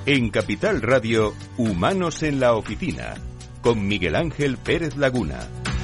En Capital Radio, Humanos en la Oficina, con Miguel Ángel Pérez Laguna.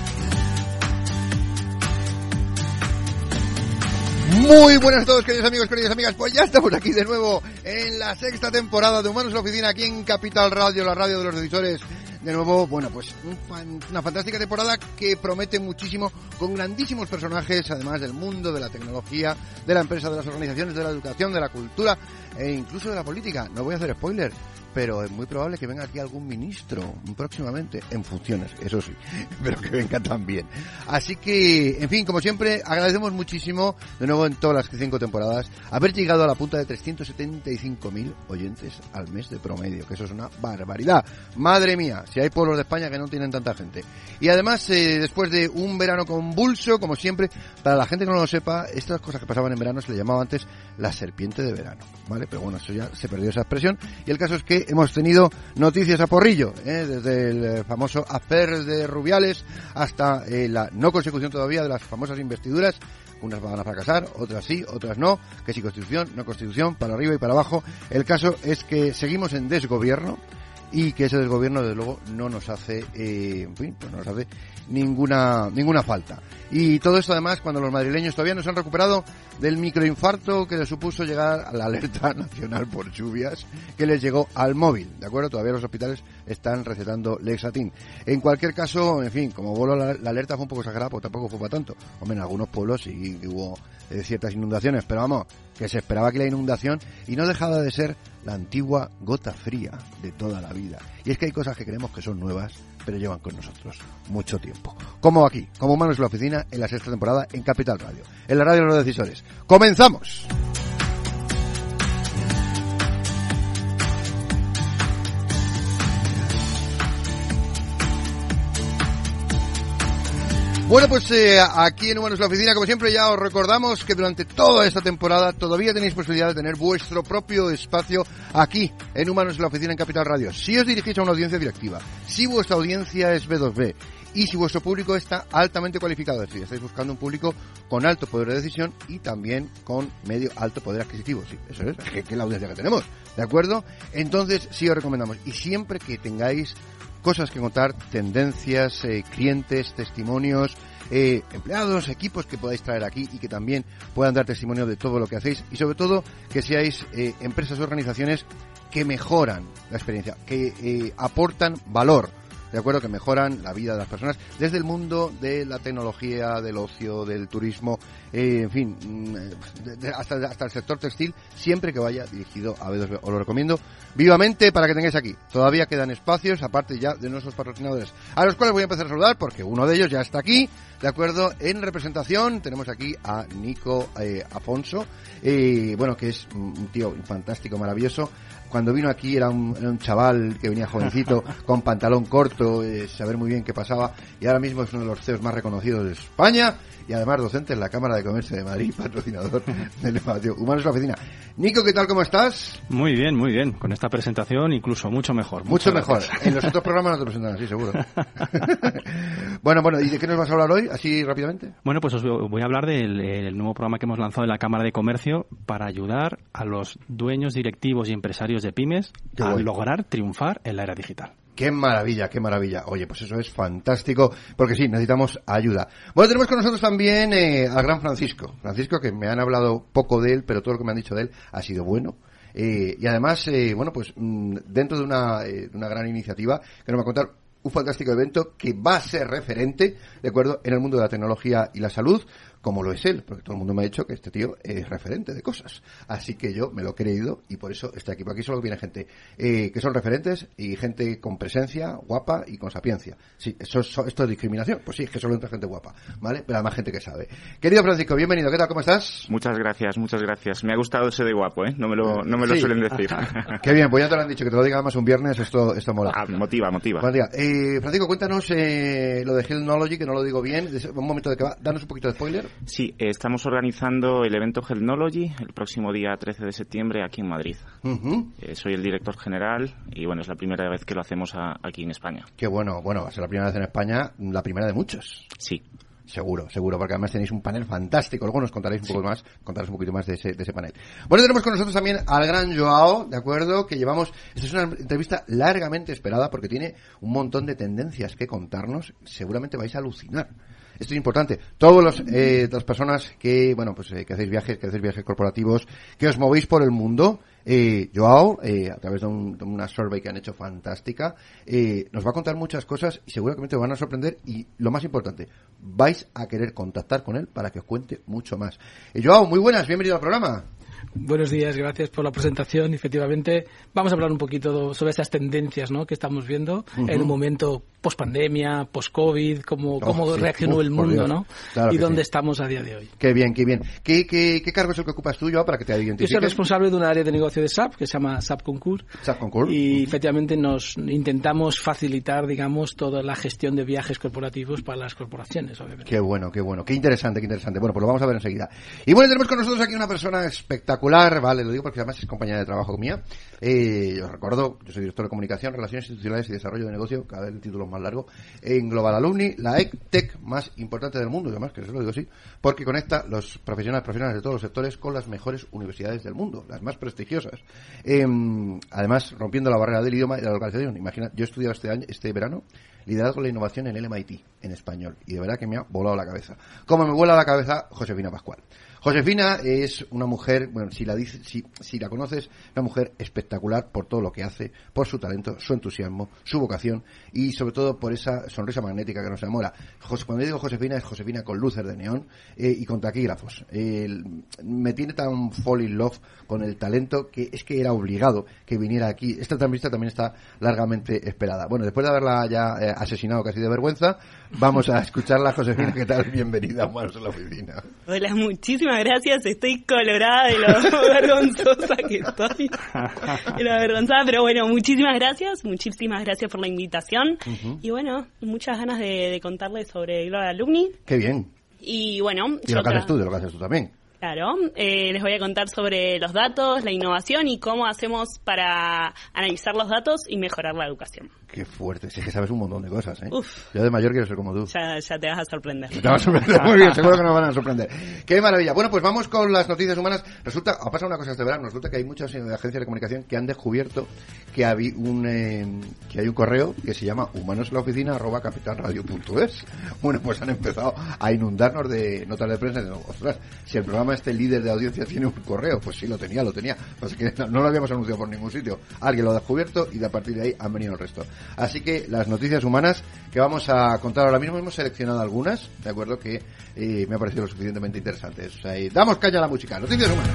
Muy buenas a todos, queridos amigos, queridas amigas. Pues ya estamos aquí de nuevo en la sexta temporada de Humanos en la Oficina, aquí en Capital Radio, la radio de los decisores. De nuevo, bueno, pues una fantástica temporada que promete muchísimo, con grandísimos personajes, además del mundo de la tecnología, de la empresa, de las organizaciones, de la educación, de la cultura e incluso de la política. No voy a hacer spoiler, pero es muy probable que venga aquí algún ministro próximamente, en funciones, eso sí, pero que venga también. Así que, en fin, como siempre, agradecemos muchísimo, de nuevo en todas las 5 temporadas, haber llegado a la punta de 375.000 oyentes al mes de promedio, que eso es una barbaridad. Madre mía, si hay pueblos de España que no tienen tanta gente. Y además, después de un verano convulso, como siempre, para la gente que no lo sepa, estas cosas que pasaban en verano se le llamaba antes la serpiente de verano, ¿vale? Pero bueno, eso ya se perdió esa expresión, y el caso es que hemos tenido noticias a porrillo, desde el famoso affair de Rubiales hasta la no consecución todavía de las famosas investiduras. Unas van a fracasar, otras sí, otras no, que si constitución, no constitución, para arriba y para abajo. El caso es que seguimos en desgobierno y que ese desgobierno desde luego no nos hace, en fin, pues no nos hace ninguna falta. Y todo esto además cuando los madrileños todavía no se han recuperado del microinfarto que les supuso llegar a la alerta nacional por lluvias que les llegó al móvil, ¿de acuerdo? Todavía los hospitales están recetando Lexatin. En cualquier caso, en fin, como voló la alerta fue un poco exagerada, pues tampoco fue para tanto. Hombre, en algunos pueblos sí que hubo ciertas inundaciones, pero vamos, que se esperaba que la inundación, y no dejaba de ser la antigua gota fría de toda la vida. Y es que hay cosas que creemos que son nuevas, pero llevan con nosotros mucho tiempo. Como aquí, como Humanos en la Oficina, en la sexta temporada en Capital Radio, en la radio de los decisores. ¡Comenzamos! Bueno, pues aquí en Humanos en la Oficina, como siempre, ya os recordamos que durante toda esta temporada todavía tenéis posibilidad de tener vuestro propio espacio aquí en Humanos en la Oficina en Capital Radio. Si os dirigís a una audiencia directiva, si vuestra audiencia es B2B y si vuestro público está altamente cualificado, es decir, estáis buscando un público con alto poder de decisión y también con medio alto poder adquisitivo. Sí, eso es que es la audiencia que tenemos, ¿de acuerdo? Entonces sí os recomendamos, y siempre que tengáis cosas que contar, tendencias, clientes, testimonios, empleados, equipos que podáis traer aquí y que también puedan dar testimonio de todo lo que hacéis, y sobre todo que seáis empresas o organizaciones que mejoran la experiencia, que aportan valor, de acuerdo, que mejoran la vida de las personas desde el mundo de la tecnología, del ocio, del turismo, en fin, hasta el sector textil, siempre que vaya dirigido a B2B. Os lo recomiendo vivamente para que tengáis aquí. Todavía quedan espacios, aparte ya de nuestros patrocinadores, a los cuales voy a empezar a saludar porque uno de ellos ya está aquí, de acuerdo. En representación tenemos aquí a Nico Afonso, bueno, que es un tío fantástico, maravilloso. Cuando vino aquí era un chaval que venía jovencito, con pantalón corto, saber muy bien qué pasaba, y ahora mismo es uno de los CEOs más reconocidos de España, y además docente en la Cámara de Comercio de Madrid, patrocinador del espacio Humanos en la Oficina. Nico, ¿qué tal? ¿Cómo estás? Muy bien. Con esta presentación incluso mucho mejor. Mucho mejor. En los otros programas no te presentan así, seguro. Bueno, ¿y de qué nos vas a hablar hoy, así rápidamente? Bueno, pues os voy a hablar del nuevo programa que hemos lanzado en la Cámara de Comercio para ayudar a los dueños, directivos y empresarios de pymes a lograr triunfar en la era digital. ¡Qué maravilla, qué maravilla! Oye, pues eso es fantástico, porque sí, necesitamos ayuda. Bueno, tenemos con nosotros también al gran Francisco. Francisco, que me han hablado poco de él, pero todo lo que me han dicho de él ha sido bueno. Y además, bueno, pues dentro de una gran iniciativa que nos va a contar un fantástico evento que va a ser referente, ¿de acuerdo?, en el mundo de la tecnología y la salud, como lo es él, porque todo el mundo me ha dicho que este tío es referente de cosas. Así que yo me lo he creído y por eso está aquí. Por aquí solo viene gente que son referentes y gente con presencia, guapa y con sapiencia. Sí, esto es discriminación. Pues sí, es que solo entra gente guapa, ¿vale? Pero además gente que sabe. Querido Francisco, bienvenido. ¿Qué tal? ¿Cómo estás? Muchas gracias. Me ha gustado ese de guapo, ¿eh? No me lo suelen decir. Qué bien, pues ya te lo han dicho, que te lo diga más un viernes, esto mola. Motiva. Francisco, cuéntanos lo de Healthnology, que no lo digo bien. Un momento de que va. Danos un poquito de spoiler. Sí, estamos organizando el evento Healthnology el próximo día 13 de septiembre aquí en Madrid. Uh-huh. Soy el director general y bueno, es la primera vez que lo hacemos aquí en España. Qué bueno, va a ser la primera vez en España, la primera de muchos. Sí. Seguro, porque además tenéis un panel fantástico. Luego nos contaréis un poquito más de ese panel. Bueno, tenemos con nosotros también al gran Joao, ¿de acuerdo? Que llevamos... Esta es una entrevista largamente esperada porque tiene un montón de tendencias que contarnos. Seguramente vais a alucinar. Esto es importante. Todas las personas que, bueno, pues que hacéis viajes corporativos, que os movéis por el mundo, Joao, a través de una survey que han hecho fantástica, nos va a contar muchas cosas y seguramente os van a sorprender y, lo más importante, vais a querer contactar con él para que os cuente mucho más. Joao, muy buenas, bienvenido al programa. Buenos días, gracias por la presentación. Efectivamente, vamos a hablar un poquito sobre esas tendencias, ¿no?, que estamos viendo en un momento post-pandemia, post-COVID, cómo reaccionó el mundo, ¿no? Claro, y dónde estamos a día de hoy. Qué bien. ¿Qué cargo es el que ocupas tú, Joao, para que te identifiques? Yo soy responsable de un área de negocio de SAP que se llama SAP Concur. Y efectivamente nos intentamos facilitar, digamos, toda la gestión de viajes corporativos para las corporaciones, obviamente. Qué bueno. Qué interesante. Bueno, pues lo vamos a ver enseguida. Y bueno, tenemos con nosotros aquí una persona espectacular, vale, lo digo porque además es compañera de trabajo mía. Os recuerdo, yo soy director de comunicación, relaciones institucionales y desarrollo de negocio, cada vez el título más largo, en Global Alumni, la EdTech más importante del mundo, y además que se lo digo así, porque conecta los profesionales de todos los sectores con las mejores universidades del mundo, las más prestigiosas. Además, rompiendo la barrera del idioma y la localización. Imagina, yo he estudiado este verano liderazgo de la innovación en el MIT, en español, y de verdad que me ha volado la cabeza. Como me vuela la cabeza Josefina Pascual. Josefina es una mujer, bueno, si la conoces, una mujer espectacular por todo lo que hace, por su talento, su entusiasmo, su vocación y sobre todo por esa sonrisa magnética que nos enamora. Cuando digo Josefina, es Josefina con luces de neón y con taquígrafos. Me tiene tan fall in love con el talento que es que era obligado que viniera aquí. Esta entrevista también está largamente esperada. Bueno, después de haberla ya asesinado casi de vergüenza, vamos a escucharla. Josefina, ¿qué tal? Bienvenida a Humanos en la Oficina. Hola, muchísimas gracias. Estoy colorada de lo vergonzosa que estoy. De lo avergonzada, pero bueno, muchísimas gracias por la invitación. Y bueno, muchas ganas de contarles sobre Global Alumni. Qué bien. Y bueno, y lo que haces tú también. Claro, les voy a contar sobre los datos, la innovación y cómo hacemos para analizar los datos y mejorar la educación. Qué fuerte, si es que sabes un montón de cosas, ¿eh? Uf. Yo de mayor quiero ser como tú. Ya te vas a sorprender. Te vas a sorprender, muy bien, seguro que nos van a sorprender. Qué maravilla. Bueno, pues vamos con las noticias humanas. Ha pasado una cosa este verano, resulta que hay muchas agencias de comunicación que han descubierto que hay un correo que se llama humanosenlaoficina@capitalradio.es. Bueno, pues han empezado a inundarnos de notas de prensa. Ostras, si el programa líder de audiencia tiene un correo, pues sí, lo tenía. Pues que no lo habíamos anunciado por ningún sitio. Alguien lo ha descubierto y a partir de ahí han venido el resto. Así que las noticias humanas que vamos a contar ahora mismo, hemos seleccionado algunas, de acuerdo, que me ha parecido lo suficientemente interesantes. O sea, damos caña a la música. Noticias humanas.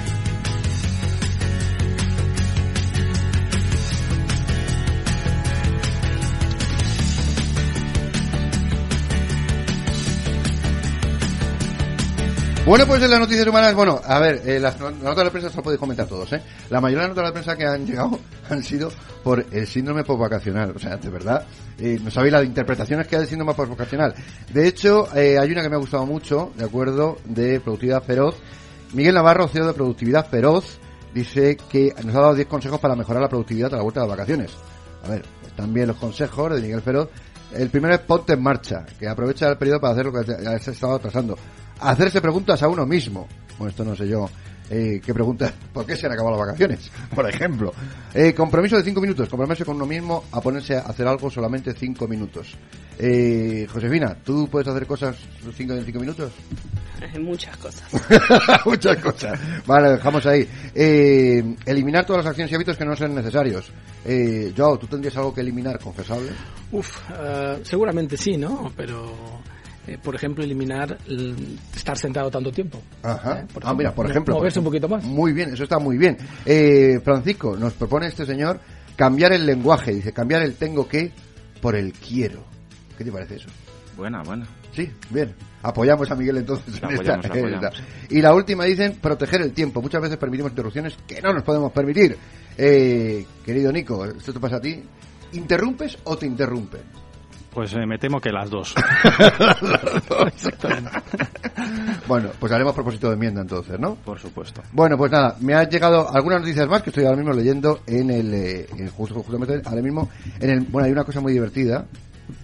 Bueno, pues en las noticias humanas, a ver, las notas de prensa se lo podéis comentar todos, ¿eh? La mayoría de las notas de prensa que han llegado han sido por el síndrome postvacacional. O sea, de verdad, no sabéis las interpretaciones que hay del síndrome postvacacional. De hecho, hay una que me ha gustado mucho, de acuerdo, de Productividad Feroz. Miguel Navarro, CEO de Productividad Feroz, dice que nos ha dado 10 consejos para mejorar la productividad a la vuelta de las vacaciones. A ver, están bien los consejos de Miguel Feroz. El primero es ponte en marcha, que aprovecha el periodo para hacer lo que has estado atrasando. Hacerse preguntas a uno mismo. Bueno, esto no sé yo. ¿Qué pregunta? ¿Por qué se han acabado las vacaciones? Por ejemplo. Compromiso de 5 minutos. Compromiso con uno mismo a ponerse a hacer algo solamente 5 minutos. Josefina, ¿tú puedes hacer cosas en 5 minutos? Muchas cosas. Muchas cosas. Vale, dejamos ahí. Eliminar todas las acciones y hábitos que no sean necesarios. Joao, ¿tú tendrías algo que eliminar, confesable? Seguramente sí, ¿no? Pero... por ejemplo, eliminar estar sentado tanto tiempo. Ajá. Por ejemplo. Moverse un poquito más. Muy bien, eso está muy bien. Francisco, nos propone este señor cambiar el lenguaje. Dice, cambiar el tengo que por el quiero. ¿Qué te parece eso? Buena. Sí, bien. Apoyamos a Miguel entonces. Apoyamos. Y la última dicen, proteger el tiempo. Muchas veces permitimos interrupciones que no nos podemos permitir. Querido Nico, ¿esto te pasa a ti? ¿Interrumpes o te interrumpen? Pues me temo que las dos. Exactamente. Bueno, pues haremos propósito de enmienda entonces, ¿no? Por supuesto. Bueno, pues nada, me han llegado algunas noticias más que estoy ahora mismo leyendo en justamente ahora mismo hay una cosa muy divertida.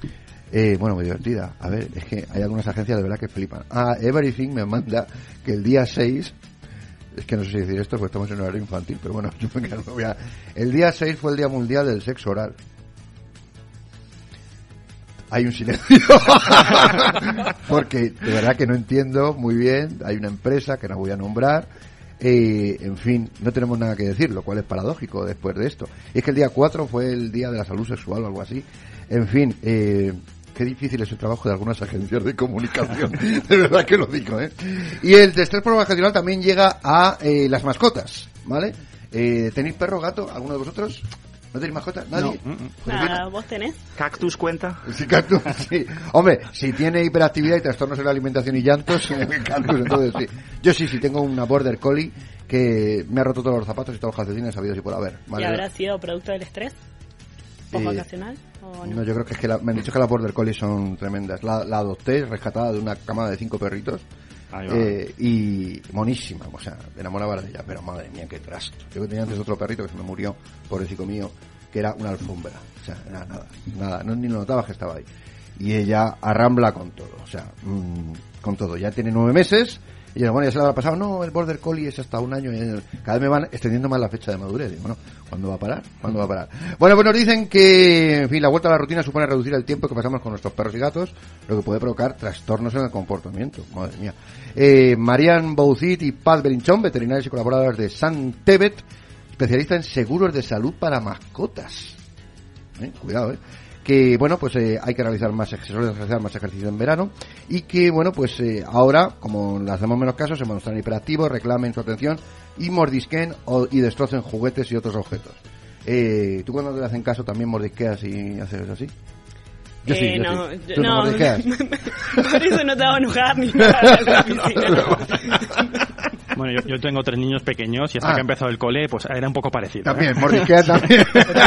Bueno, muy divertida. A ver, es que hay algunas agencias de verdad que flipan. Everything me manda que el día 6, es que no sé si decir esto porque estamos en horario infantil, pero bueno, yo me voy a... El día 6 fue el Día Mundial del Sexo Oral. Hay un silencio. Porque de verdad que no entiendo muy bien. Hay una empresa que no voy a nombrar. En fin, no tenemos nada que decir, lo cual es paradójico después de esto. Y es que el día 4 fue el Día de la Salud Sexual o algo así. En fin, qué difícil es el trabajo de algunas agencias de comunicación. De verdad que lo digo, ¿eh? Y el de estrés profesional también llega a las mascotas, ¿vale? ¿Tenéis perro, gato? ¿Alguno de vosotros? ¿No tenéis mascota? ¿Nadie? No. Nada, ¿vos tenés? ¿Cactus cuenta? Sí, cactus, sí. Hombre, si tiene hiperactividad y trastornos en la alimentación y llantos, cactus, entonces sí. Yo sí tengo una Border Collie que me ha roto todos los zapatos y todos los calcetines sabidos y por haber. ¿Vale? ¿Y habrá sido producto del estrés? ¿Post-vacacional? No, yo creo que es que me han dicho que las Border Collie son tremendas. La adopté rescatada de una camada de 5 perritos. Y monísima, o sea, me enamoraba de ella, pero madre mía, qué trasto. Yo tenía antes otro perrito que se me murió, pobrecito mío, que era una alfombra, o sea, era nada, no, ni lo notabas que estaba ahí. Y ella arrambla con todo, o sea, con todo. Ya tiene 9 meses, y yo, bueno, ya se le habrá pasado, no, el Border Collie es hasta 1 año, y cada vez me van extendiendo más la fecha de madurez. Digo, bueno, ¿cuándo va a parar? Bueno, pues nos dicen que, en fin, la vuelta a la rutina supone reducir el tiempo que pasamos con nuestros perros y gatos, lo que puede provocar trastornos en el comportamiento. Madre mía. Marian Boucit y Paz Belinchón, veterinarios y colaboradores de Santebet, especialista en seguros de salud para mascotas. Cuidado, que bueno, pues hay que realizar más ejercicio en verano y que bueno, pues ahora, como le hacemos menos caso, se muestran hiperactivos, reclamen su atención y mordisquen y destrocen juguetes y otros objetos. ¿Tú cuando te hacen caso también mordisqueas y haces así? Yo sí. ¿Tú no mordisqueas? Por eso no te hago enojar ni nada. Bueno, yo tengo 3 niños pequeños y hasta que ha empezado el cole, pues era un poco parecido. También, mordisquea también.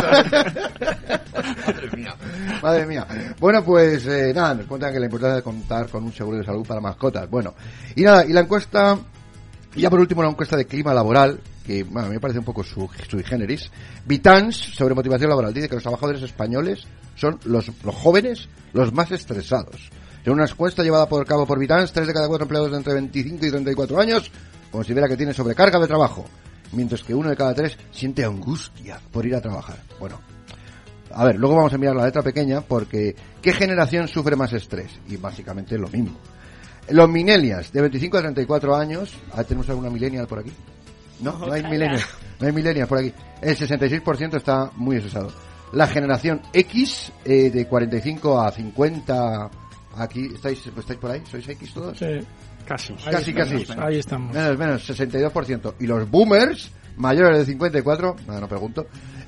Madre mía. Bueno, pues nada, nos cuentan que la importancia de contar con un seguro de salud para mascotas. Bueno, y nada, y la encuesta, y ya por último la encuesta de clima laboral, que bueno, a mí me parece un poco sui generis. Vitans, sobre motivación laboral, dice que los trabajadores españoles son los jóvenes los más estresados. En una encuesta llevada a cabo por Vitans, 3 de cada 4 empleados de entre 25 y 34 años considera que tiene sobrecarga de trabajo, mientras que 1 de cada 3 siente angustia por ir a trabajar. Bueno, a ver, luego vamos a mirar la letra pequeña porque ¿qué generación sufre más estrés? Y básicamente lo mismo. Los millennials de 25 a 34 años, ¿tenemos alguna millennial por aquí? No hay millennials. No hay millennials por aquí. El 66% está muy estresado. La generación X, de 45 a 50, aquí, ¿estáis por ahí? ¿Sois X todos? Sí. Casi. Ahí estamos. Menos, 62%. Y los boomers, mayores de 54, no pregunto,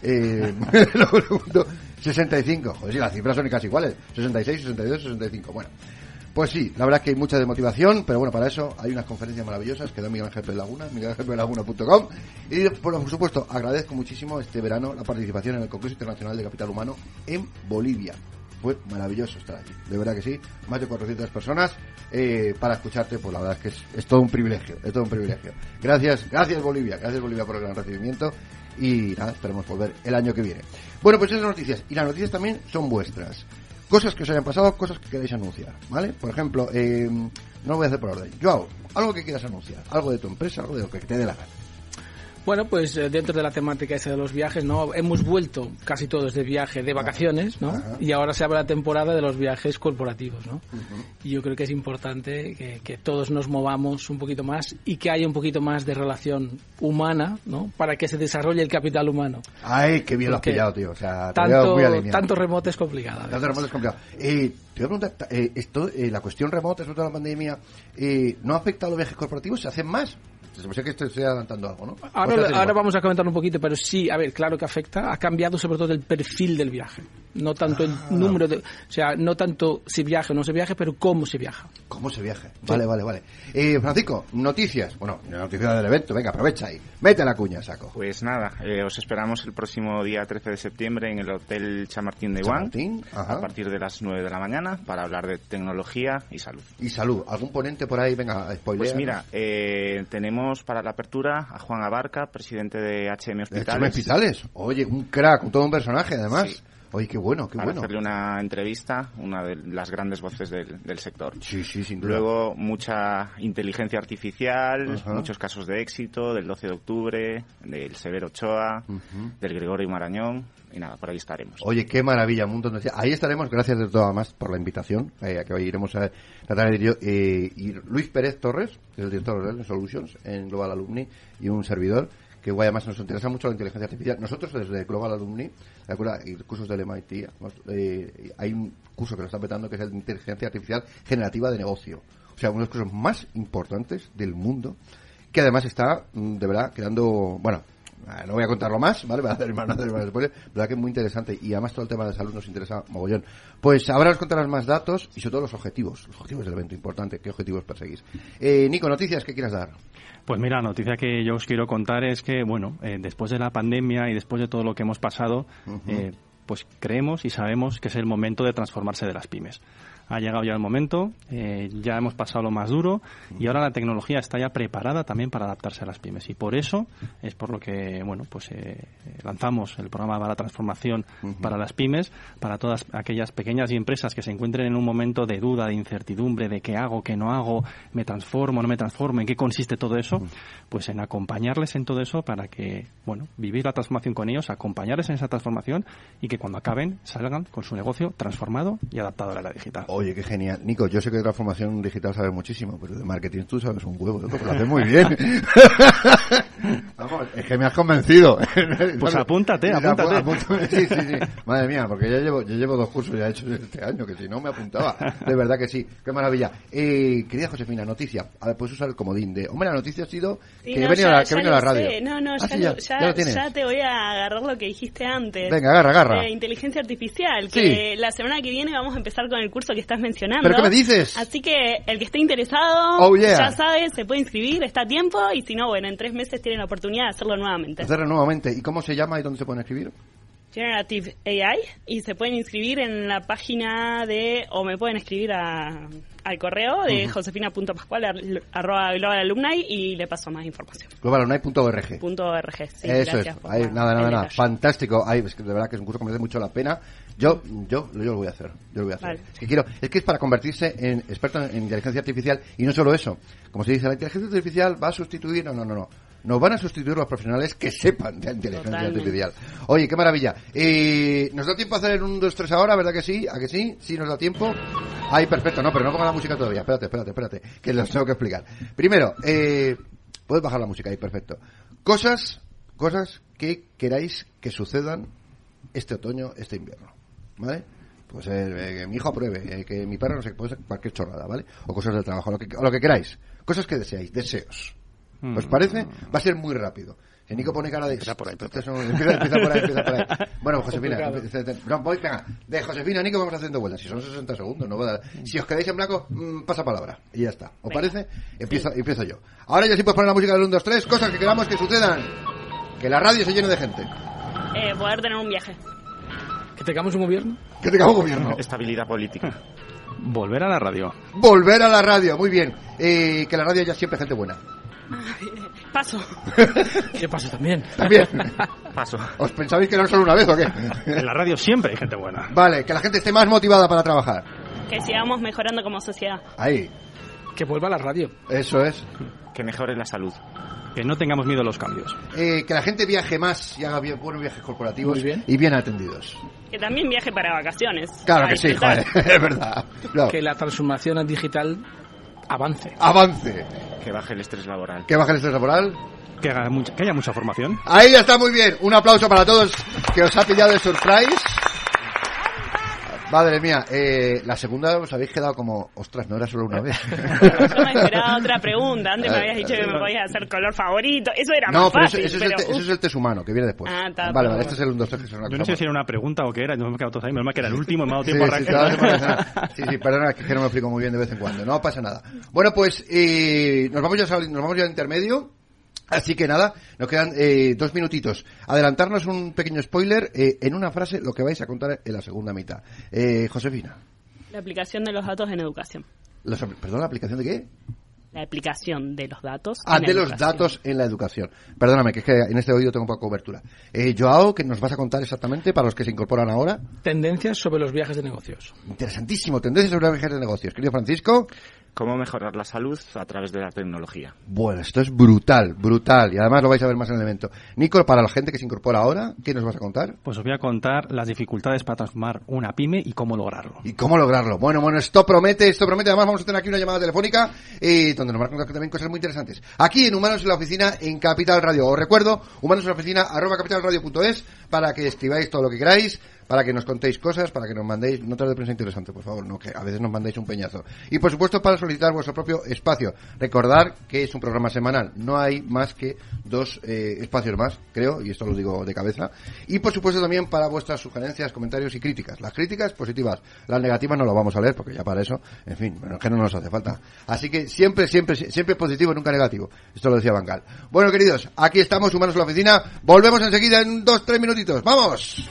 65. Joder, si las cifras son casi iguales. 66, 62, 65. Bueno, pues sí, la verdad es que hay mucha desmotivación, pero bueno, para eso hay unas conferencias maravillosas que da Miguel Ángel Pérez Laguna, miguelangelperezlaguna.com. Y por supuesto, agradezco muchísimo este verano la participación en el Congreso Internacional de Capital Humano en Bolivia. Fue maravilloso estar allí, de verdad que sí, más de 400 personas para escucharte, pues la verdad es que es todo un privilegio, Gracias Bolivia por el gran recibimiento y nada, esperemos volver el año que viene. Bueno, pues esas noticias, y las noticias también son vuestras, cosas que os hayan pasado, cosas que queráis anunciar, ¿vale? Por ejemplo, no lo voy a hacer por orden, Joao, algo que quieras anunciar, algo de tu empresa, algo de lo que te dé la gana. Bueno, pues dentro de la temática esa de los viajes, ¿no? Hemos vuelto casi todos de viaje, de vacaciones, ¿no? Ajá. Y ahora se abre la temporada de los viajes corporativos, ¿no? Uh-huh. Y yo creo que es importante que todos nos movamos un poquito más y que haya un poquito más de relación humana, ¿no? Para que se desarrolle el capital humano. Ay, qué bien lo has pillado, tío. O sea, tanto remoto es complicado. Tanto remoto es complicado. Te voy a preguntar, la cuestión remota, sobre todo la pandemia, ¿no afecta a los viajes corporativos? ¿Se hacen más? Sé que estoy adelantando algo, ¿no? Ahora vamos a comentar un poquito, pero sí, a ver, claro que afecta. Ha cambiado sobre todo el perfil del viaje. No tanto el número de... O sea, no tanto si viaja o no se viaje, pero cómo se viaja. ¿Cómo se viaja? Vale, sí. Vale. Francisco, noticias. Bueno, noticias del evento. Venga, aprovecha ahí. Mete la cuña, saco. Pues nada, os esperamos el próximo día 13 de septiembre en el Hotel Chamartín de Guan, a partir de las 9 de la mañana, para hablar de tecnología y salud. Y salud. ¿Algún ponente por ahí? Venga, spoiler. Pues mira, tenemos para la apertura a Juan Abarca, presidente de HM Hospitales. ¿HM Hospitales? Oye, un crack, todo un personaje, además. Sí. Oye, qué bueno, qué para bueno. hacerle una entrevista, una de las grandes voces del sector. Sí, sin duda. Luego, mucha inteligencia artificial, muchos casos de éxito, del 12 de octubre, del Severo Ochoa, del Gregorio Marañón, y nada, por ahí estaremos. Oye, qué maravilla, un montón de... Ahí estaremos, gracias de todo más por la invitación, a que hoy iremos a tratar de ir y Luis Pérez Torres, que es el director de Learning Solutions en Global Alumni, y un servidor, que además nos interesa mucho la inteligencia artificial. Nosotros desde Global Alumni, ¿de acuerdo? Y cursos del MIT, hay un curso que nos está petando que es el de inteligencia artificial generativa de negocio. O sea, uno de los cursos más importantes del mundo, que además está, de verdad, quedando, bueno, no voy a contarlo más, ¿vale? Voy a hacer más spoilers, verdad que es muy interesante y además todo el tema de salud nos interesa mogollón. Pues ahora os contarás más datos y sobre todo los objetivos del evento importante, qué objetivos perseguís. Nico, noticias que quieras dar. Pues mira, la noticia que yo os quiero contar es que, bueno, después de la pandemia y después de todo lo que hemos pasado, pues creemos y sabemos que es el momento de transformarse de las pymes. Ha llegado ya el momento, ya hemos pasado lo más duro y ahora la tecnología está ya preparada también para adaptarse a las pymes. Y por eso es por lo que, bueno, pues lanzamos el programa para la transformación para las pymes, para todas aquellas pequeñas y empresas que se encuentren en un momento de duda, de incertidumbre, de qué hago, qué no hago, me transformo, no me transformo, en qué consiste todo eso, pues en acompañarles en todo eso para que, bueno, vivir la transformación con ellos, acompañarles en esa transformación y que cuando acaben salgan con su negocio transformado y adaptado a la era digital. Oye, qué genial. Nico, yo sé que de transformación digital sabes muchísimo, pero de marketing tú sabes un huevo, lo haces muy bien. Vamos, es que me has convencido. Pues apúntate. Sí. Madre mía, porque yo llevo 2 cursos ya hechos este año, que si no me apuntaba. De verdad que sí. Qué maravilla. Querida Josefina, noticia. A ver, puedes usar el comodín de... Hombre, la noticia ha sido que he venido a la radio. Ya te voy a agarrar lo que dijiste antes. Venga, agarra. Inteligencia artificial, que la semana que viene vamos a empezar con el curso que estás mencionando. ¿Pero qué me dices? Así que el que esté interesado, ya sabe, se puede inscribir, está a tiempo, y si no, bueno, en 3 meses tienen la oportunidad de hacerlo nuevamente. ¿Y cómo se llama y dónde se pueden escribir? Generative AI, y se pueden inscribir en la página o me pueden escribir al correo de josefina.pascual@globalalumni y le paso más información. globalalumni.org. Sí, eso es. Nada. Fantástico. Es que de verdad que es un curso que merece mucho la pena. Yo lo voy a hacer. Vale. Es que es para convertirse en experto en inteligencia artificial, y no solo eso. Como se dice, la inteligencia artificial va a sustituir... No. Nos van a sustituir los profesionales que sepan de inteligencia artificial. Oye, qué maravilla. ¿Nos da tiempo a hacer un 2, 3 ahora, verdad que sí? ¿A que sí? ¿Sí nos da tiempo? Ay, perfecto. No, pero no ponga la música todavía. Espérate, que los tengo que explicar. Primero, puedes bajar la música ahí, perfecto. Cosas que queráis que sucedan este otoño, este invierno, ¿vale? Pues que mi hijo apruebe, que mi perro no sé, puede ser cualquier chorrada, ¿vale? O cosas del trabajo, lo que queráis. Cosas que deseáis, deseos. ¿Os parece? Va a ser muy rápido. Si Nico pone cara de... Empieza por ahí. Bueno, Josefina, venga, de Josefina a Nico vamos haciendo vueltas. Si son 60 segundos, no va a dar. Si os quedáis en blanco, pasa palabra. Y ya está. ¿Os parece? Empiezo yo. Ahora ya sí puedes poner la música del 1, 2, 3. Cosas que queramos que sucedan. Que la radio se llene de gente. Poder tener un viaje. Que tengamos un gobierno. Estabilidad política. Volver a la radio. Muy bien. Que la radio haya siempre gente buena. Paso. ¿Qué paso también? Paso. ¿Os pensabais que no solo una vez o qué? En la radio siempre hay gente buena. Vale, que la gente esté más motivada para trabajar. Que sigamos mejorando como sociedad. Ahí. Que vuelva a la radio. Eso es. Que mejore la salud. Que no tengamos miedo a los cambios. Que la gente viaje más y haga buenos viajes corporativos bien. Y bien atendidos. Que también viaje para vacaciones. Claro que sí, joder, es verdad. Claro. Que la transformación digital avance. Que baje el estrés laboral. Que haya mucha formación. Ahí ya está, muy bien. Un aplauso para todos que os ha pillado de surprise. Madre mía, la segunda os habéis quedado como, ostras, no era solo una vez. Yo me esperaba otra pregunta. Antes me habías dicho que me podías hacer color favorito. Eso era más fácil. Eso es el test humano, que viene después. Vale, este es el 1, 2, 3. Yo no sé si era una pregunta o qué era, no me he quedado todos ahí, menos mal que era el último, me ha dado tiempo a arrancar. Sí, perdona, que no me explico muy bien de vez en cuando. No pasa nada. Bueno, pues nos vamos ya al intermedio. Así que nada, nos quedan 2 minutitos. Adelantarnos un pequeño spoiler en una frase lo que vais a contar en la segunda mitad. Josefina. La aplicación de los datos en educación. ¿Perdón, la aplicación de qué? La aplicación de los datos. De los datos en la educación. Perdóname, que es que en este oído tengo poca cobertura. Joao, ¿qué nos vas a contar exactamente para los que se incorporan ahora? Tendencias sobre los viajes de negocios. Interesantísimo, tendencias sobre los viajes de negocios. Querido Francisco. ¿Cómo mejorar la salud a través de la tecnología? Bueno, esto es brutal. Y además lo vais a ver más en el evento. Nico, para la gente que se incorpora ahora, ¿qué nos vas a contar? Pues os voy a contar las dificultades para transformar una pyme y cómo lograrlo. Bueno, esto promete. Además vamos a tener aquí una llamada telefónica donde nos van a contar también cosas muy interesantes. Aquí en Humanos en la Oficina, en Capital Radio. Os recuerdo, humanosenoficina @capitalradio.es para que escribáis todo lo que queráis, para que nos contéis cosas, para que nos mandéis notas de prensa interesantes, por favor, no que a veces nos mandéis un peñazo. Y por supuesto para solicitar vuestro propio espacio. Recordar que es un programa semanal, no hay más que 2 espacios más, creo, y esto lo digo de cabeza. Y por supuesto también para vuestras sugerencias, comentarios y críticas. Las críticas positivas, las negativas no las vamos a leer porque ya para eso, en fin, bueno, es que no nos hace falta. Así que siempre positivo, nunca negativo. Esto lo decía Bangal. Bueno, queridos, aquí estamos, Humanos en la Oficina. Volvemos enseguida en 2-3 minutitos. ¡Vamos!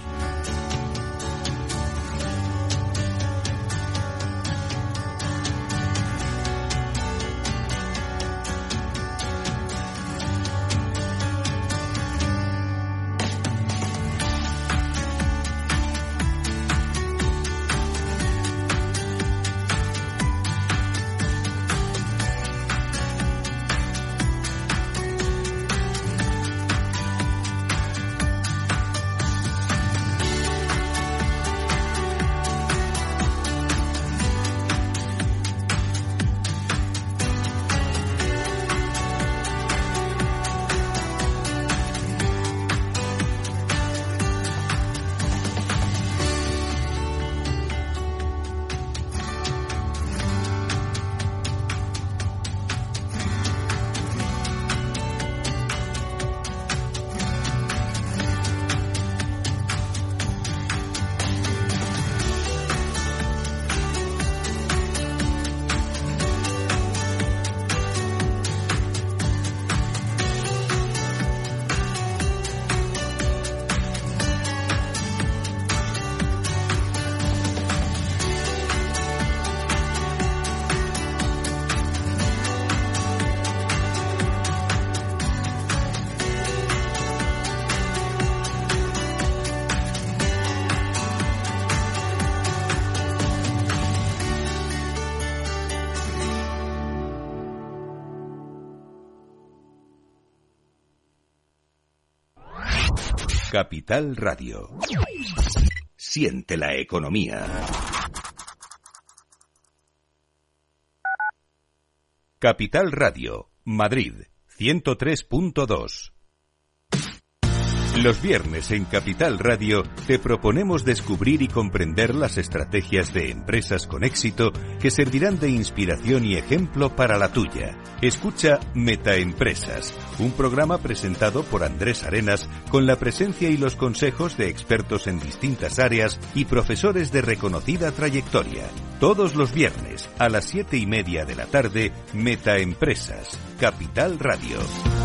Capital Radio. Siente la economía. Capital Radio, Madrid, 103.2. Los viernes en Capital Radio te proponemos descubrir y comprender las estrategias de empresas con éxito que servirán de inspiración y ejemplo para la tuya. Escucha Metaempresas, un programa presentado por Andrés Arenas con la presencia y los consejos de expertos en distintas áreas y profesores de reconocida trayectoria. Todos los viernes a las 7:30 de la tarde, Metaempresas, Capital Radio.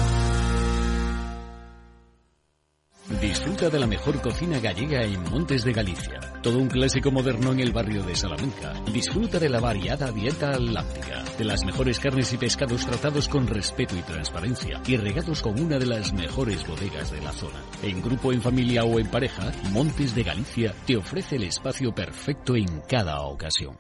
Disfruta de la mejor cocina gallega en Montes de Galicia. Todo un clásico moderno en el barrio de Salamanca. Disfruta de la variada dieta atlántica, de las mejores carnes y pescados tratados con respeto y transparencia y regados con una de las mejores bodegas de la zona. En grupo, en familia o en pareja, Montes de Galicia te ofrece el espacio perfecto en cada ocasión.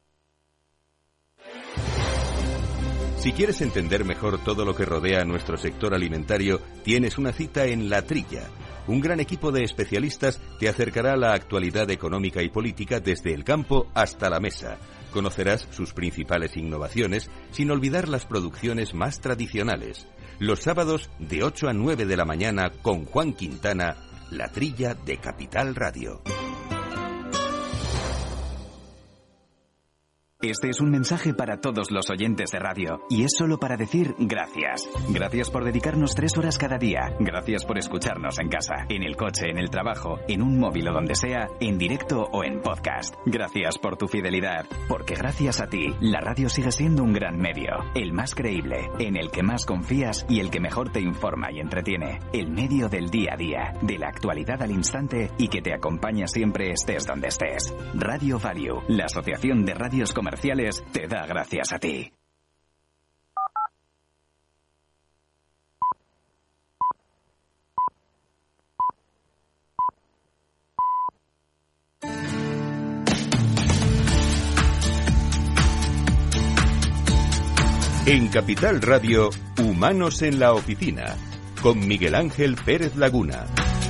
Si quieres entender mejor todo lo que rodea a nuestro sector alimentario, tienes una cita en La Trilla. Un gran equipo de especialistas te acercará a la actualidad económica y política desde el campo hasta la mesa. Conocerás sus principales innovaciones, sin olvidar las producciones más tradicionales. Los sábados de 8 a 9 de la mañana con Juan Quintana, La Trilla de Capital Radio. Este es un mensaje para todos los oyentes de radio, y es solo para decir gracias. Gracias por dedicarnos 3 horas cada día. Gracias por escucharnos en casa, en el coche, en el trabajo, en un móvil o donde sea, en directo o en podcast. Gracias por tu fidelidad, porque gracias a ti, la radio sigue siendo un gran medio, el más creíble, en el que más confías y el que mejor te informa y entretiene. El medio del día a día, de la actualidad al instante y que te acompaña siempre estés donde estés. Radio Value, la Asociación de Radios Comerciales, te da gracias a ti. En Capital Radio, Humanos en la Oficina, con Miguel Ángel Pérez Laguna.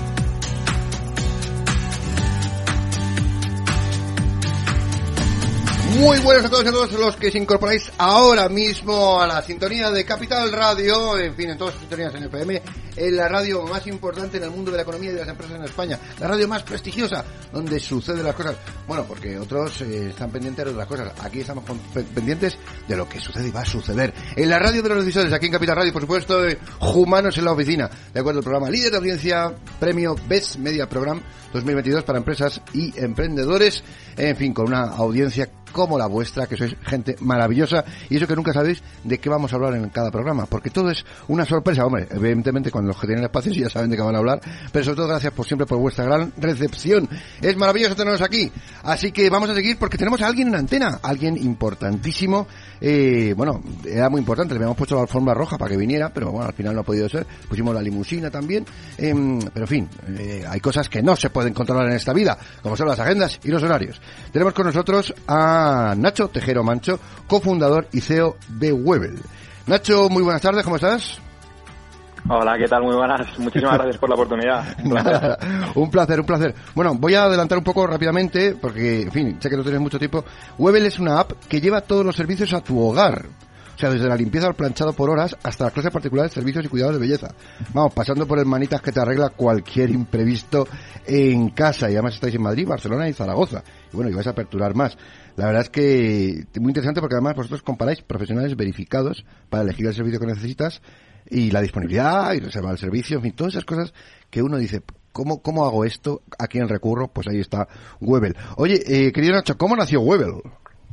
Muy buenas a todos los que se incorporáis ahora mismo a la sintonía de Capital Radio, en fin, en todas sus sintonías en FM, en la radio más importante en el mundo de la economía y de las empresas en España, la radio más prestigiosa, donde suceden las cosas. Bueno, porque otros están pendientes de otras cosas. Aquí estamos pendientes de lo que sucede y va a suceder. En la radio de los decisores, aquí en Capital Radio, por supuesto, Humanos en la Oficina. De acuerdo, el programa líder de audiencia, premio Best Media Program 2022 para empresas y emprendedores. En fin, con una audiencia como la vuestra, que sois gente maravillosa, y eso que nunca sabéis de qué vamos a hablar en cada programa, porque todo es una sorpresa. Hombre, evidentemente cuando los que tienen espacio sí ya saben de qué van a hablar, pero sobre todo gracias por siempre por vuestra gran recepción. Es maravilloso tenernos aquí, así que vamos a seguir porque tenemos a alguien en antena, alguien importantísimo. Bueno, era muy importante, le habíamos puesto la alfombra roja para que viniera, pero bueno, al final no ha podido ser, pusimos la limusina también, pero en fin, hay cosas que no se pueden controlar en esta vida, como son las agendas y los horarios. Tenemos con nosotros a Nacho Tejero Mancho, cofundador y CEO de Webel. Nacho, muy buenas tardes, ¿cómo estás? Hola, ¿qué tal? Muy buenas. Muchísimas gracias por la oportunidad. Un placer. Bueno, voy a adelantar un poco rápidamente, porque, en fin, sé que no tienes mucho tiempo. Webel es una app que lleva todos los servicios a tu hogar. O sea, desde la limpieza al planchado por horas hasta las clases particulares de servicios y cuidados de belleza. Vamos, pasando por el manitas que te arregla cualquier imprevisto en casa. Y además estáis en Madrid, Barcelona y Zaragoza. Y bueno, y vais a aperturar más. La verdad es que muy interesante porque además vosotros comparáis profesionales verificados para elegir el servicio que necesitas y la disponibilidad y reservar el servicio, en fin, todas esas cosas que uno dice, ¿cómo hago esto? ¿A quién recurro? Pues ahí está Webel. Oye, querido Nacho, ¿cómo nació Webel?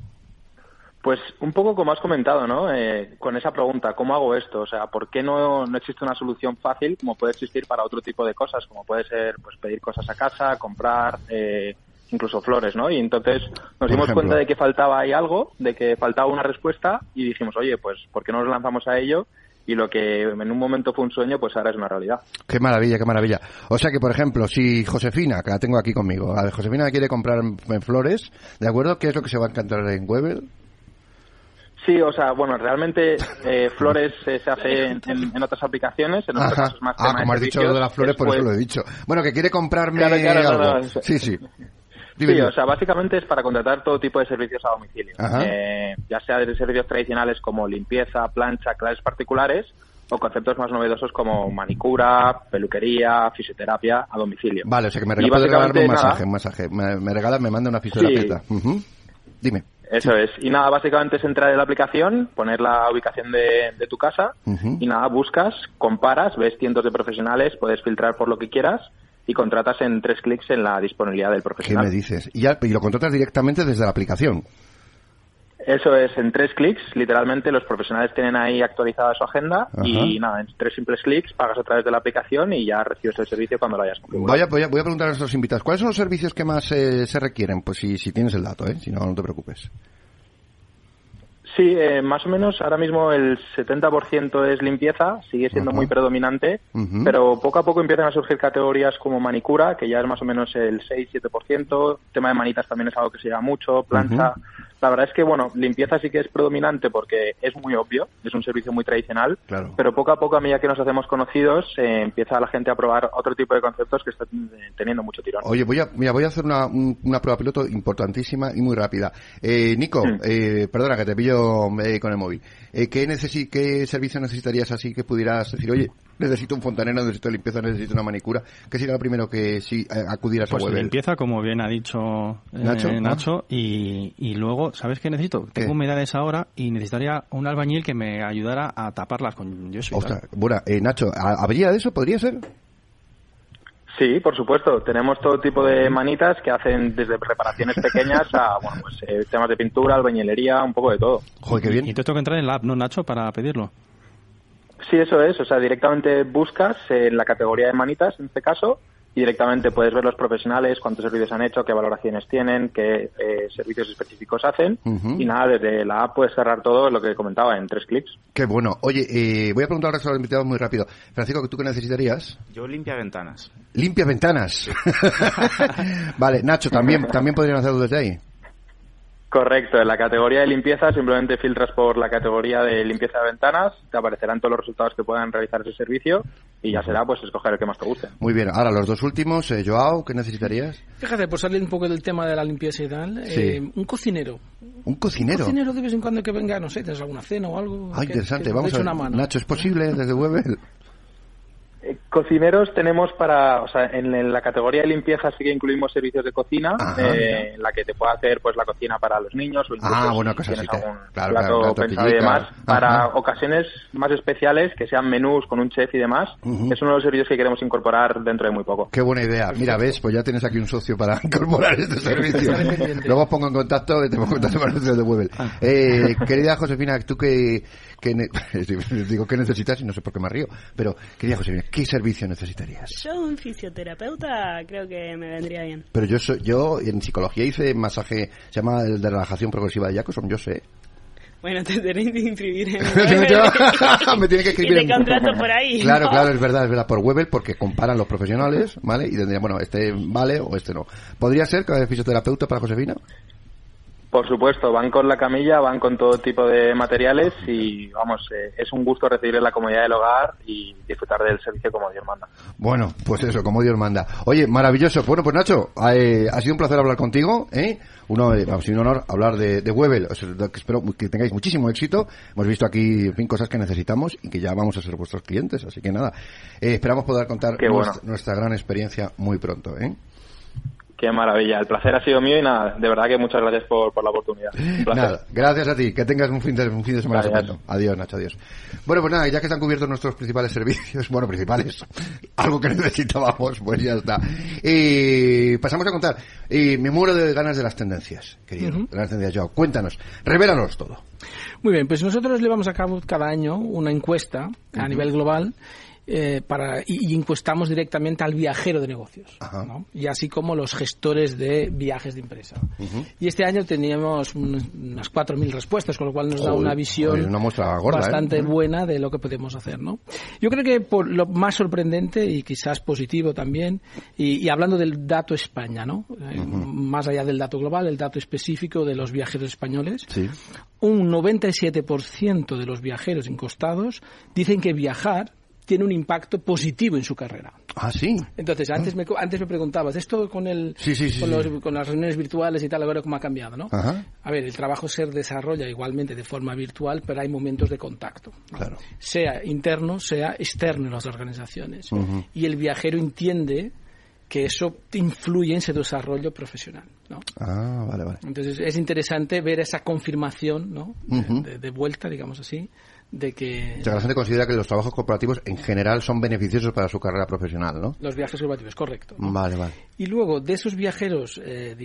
Pues un poco como has comentado, ¿no? Con esa pregunta, ¿cómo hago esto? O sea, ¿por qué no existe una solución fácil como puede existir para otro tipo de cosas? Como puede ser, pues, pedir cosas a casa, comprar, incluso flores, ¿no? Y entonces nos dimos cuenta de que faltaba ahí algo, de que faltaba una respuesta y dijimos, oye, pues, ¿por qué no nos lanzamos a ello? Y lo que en un momento fue un sueño, pues ahora es una realidad. Qué maravilla. O sea que, por ejemplo, si Josefina, que la tengo aquí conmigo, Josefina quiere comprar flores, ¿de acuerdo? ¿Qué es lo que se va a encontrar en Webel? Sí, o sea, bueno, realmente flores se hace en otras aplicaciones, en otros casos más tema como has dicho lo de las flores, por eso lo he dicho. Bueno, que quiere comprarme claro, algo. No. Sí. Sí, o sea, básicamente es para contratar todo tipo de servicios a domicilio. Ya sea desde servicios tradicionales como limpieza, plancha, clases particulares, o conceptos más novedosos como manicura, peluquería, fisioterapia a domicilio. Vale, o sea que me regalarme un masaje. Me manda una fisioterapeuta. Sí. Dime. Eso es. Y nada, básicamente es entrar en la aplicación, poner la ubicación de tu casa y nada, buscas, comparas, ves cientos de profesionales, puedes filtrar por lo que quieras y contratas en 3 clics en la disponibilidad del profesional. ¿Qué me dices? Y lo contratas directamente desde la aplicación. Eso es, en 3 clics, literalmente los profesionales tienen ahí actualizada su agenda y nada, en 3 simples clics pagas a través de la aplicación y ya recibes el servicio cuando lo hayas configurado. Voy a preguntar a nuestros invitados, ¿cuáles son los servicios que más se requieren? Pues si tienes el dato, si no te preocupes. Sí, más o menos ahora mismo el 70% es limpieza, sigue siendo muy predominante, pero poco a poco empiezan a surgir categorías como manicura, que ya es más o menos el 6-7%, tema de manitas también es algo que se lleva mucho, plancha. La verdad es que, bueno, limpieza sí que es predominante porque es muy obvio, es un servicio muy tradicional, pero poco a poco, a medida que nos hacemos conocidos, empieza la gente a probar otro tipo de conceptos que están teniendo mucho tirón. Oye, voy a hacer una prueba piloto importantísima y muy rápida. Nico, perdona que te pillo con el móvil. ¿Qué servicio necesitarías así que pudieras decir, oye, necesito un fontanero, necesito limpieza, necesito una manicura? ¿Qué sería lo primero que si acudieras a Webel? Pues limpieza, como bien ha dicho Nacho y luego, ¿sabes qué necesito? Tengo humedades ahora y necesitaría un albañil que me ayudara a taparlas con yeso y tal. Bueno, Nacho, ¿habría de eso? ¿Podría ser? Sí, por supuesto. Tenemos todo tipo de manitas que hacen desde reparaciones pequeñas a temas de pintura, albañilería, un poco de todo. Joder, qué bien. Y te tengo que entrar en la app, ¿no, Nacho, para pedirlo? Sí, eso es. O sea, directamente buscas en la categoría de manitas, en este caso, y directamente puedes ver los profesionales, cuántos servicios han hecho, qué valoraciones tienen, qué servicios específicos hacen. Y nada, desde la app puedes cerrar todo lo que comentaba en 3 clics. Qué bueno. Oye, voy a preguntar ahora a los invitados muy rápido. Francisco, ¿tú qué necesitarías? Yo limpia ventanas. ¿Limpia ventanas? Vale, Nacho, ¿también podrían hacerlo desde ahí? Correcto, en la categoría de limpieza simplemente filtras por la categoría de limpieza de ventanas, te aparecerán todos los resultados que puedan realizar ese servicio y ya será pues escoger el que más te guste. Muy bien, ahora los dos últimos, Joao, ¿qué necesitarías? Fíjate, por salir un poco del tema de la limpieza y tal, sí. Un cocinero. ¿Un cocinero? Un cocinero de vez en cuando que venga, no sé, tienes alguna cena o algo. Ah, interesante, vamos a ver, Nacho, ¿es posible desde Webel? Cocineros tenemos en la categoría de limpieza sí que incluimos servicios de cocina, en la que te puede hacer pues la cocina para los niños o incluso si tienes algún plato pensado y demás, para ocasiones más especiales, que sean menús con un chef y demás. Es uno de los servicios que queremos incorporar dentro de muy poco. Qué buena idea. Mira, ves, pues ya tienes aquí un socio para incorporar este servicio. Luego os pongo en contacto, te pongo en contacto con el socio de Webel. Querida Josefina, tú digo que necesitas y no sé por qué me río, pero querida Josefina, ¿qué servicio necesitarías? Yo un fisioterapeuta creo que me vendría bien. Pero yo en psicología hice masaje, se llama el de relajación progresiva de Jacobson, yo sé. Bueno, te tenés que inscribir en me tiene que escribir y te contrato por ahí. Claro, es verdad, por Webel, porque comparan los profesionales, ¿vale? Y tendrían, bueno, este vale o este no. ¿Podría ser que fisioterapeuta para Josefina? Por supuesto, van con la camilla, van con todo tipo de materiales y, vamos, es un gusto recibir en la comodidad del hogar y disfrutar del servicio como Dios manda. Bueno, pues eso, como Dios manda. Oye, maravilloso. Bueno, pues Nacho, ha sido un placer hablar contigo, ¿eh? Un honor hablar de Webel. Espero que tengáis muchísimo éxito. Hemos visto aquí 5 cosas que necesitamos y que ya vamos a ser vuestros clientes, así que nada. Esperamos poder contar nuestra gran experiencia muy pronto, ¿eh? Qué maravilla, el placer ha sido mío y nada, de verdad que muchas gracias por la oportunidad. Nada, gracias a ti, que tengas un fin de semana estupendo. Adiós, Nacho, adiós. Bueno, pues nada, ya que están cubiertos nuestros principales servicios, algo que necesitábamos, pues ya está. Pasamos a contar, me muero de ganas de las tendencias, querido, de las tendencias, Joao. Cuéntanos, revélanos todo. Muy bien, pues nosotros llevamos a cabo cada año una encuesta a nivel global, y encuestamos directamente al viajero de negocios, ¿no? Y así como los gestores de viajes de empresa. Y este año teníamos unas 4.000 respuestas, con lo cual nos da una visión una muestra gorda, bastante buena de lo que podemos hacer, ¿no? Yo creo que por lo más sorprendente y quizás positivo también, y hablando del dato España, ¿no? Más allá del dato global, el dato específico de los viajeros españoles, un 97% de los viajeros encuestados dicen que viajar tiene un impacto positivo en su carrera. Ah, sí. Entonces, antes me preguntabas, esto con las reuniones virtuales y tal, ahora cómo ha cambiado, ¿no? A ver, el trabajo se desarrolla igualmente de forma virtual, pero hay momentos de contacto, ¿no? Claro. Sea interno, sea externo en las organizaciones. Y el viajero entiende que eso influye en su desarrollo profesional, ¿no? Ah, vale. Entonces, es interesante ver esa confirmación, ¿no? De vuelta, digamos así, de que... O sea, la gente considera que los trabajos corporativos en general son beneficiosos para su carrera profesional, ¿no? Los viajes corporativos, correcto, ¿no? Vale. Y luego, de esos viajeros,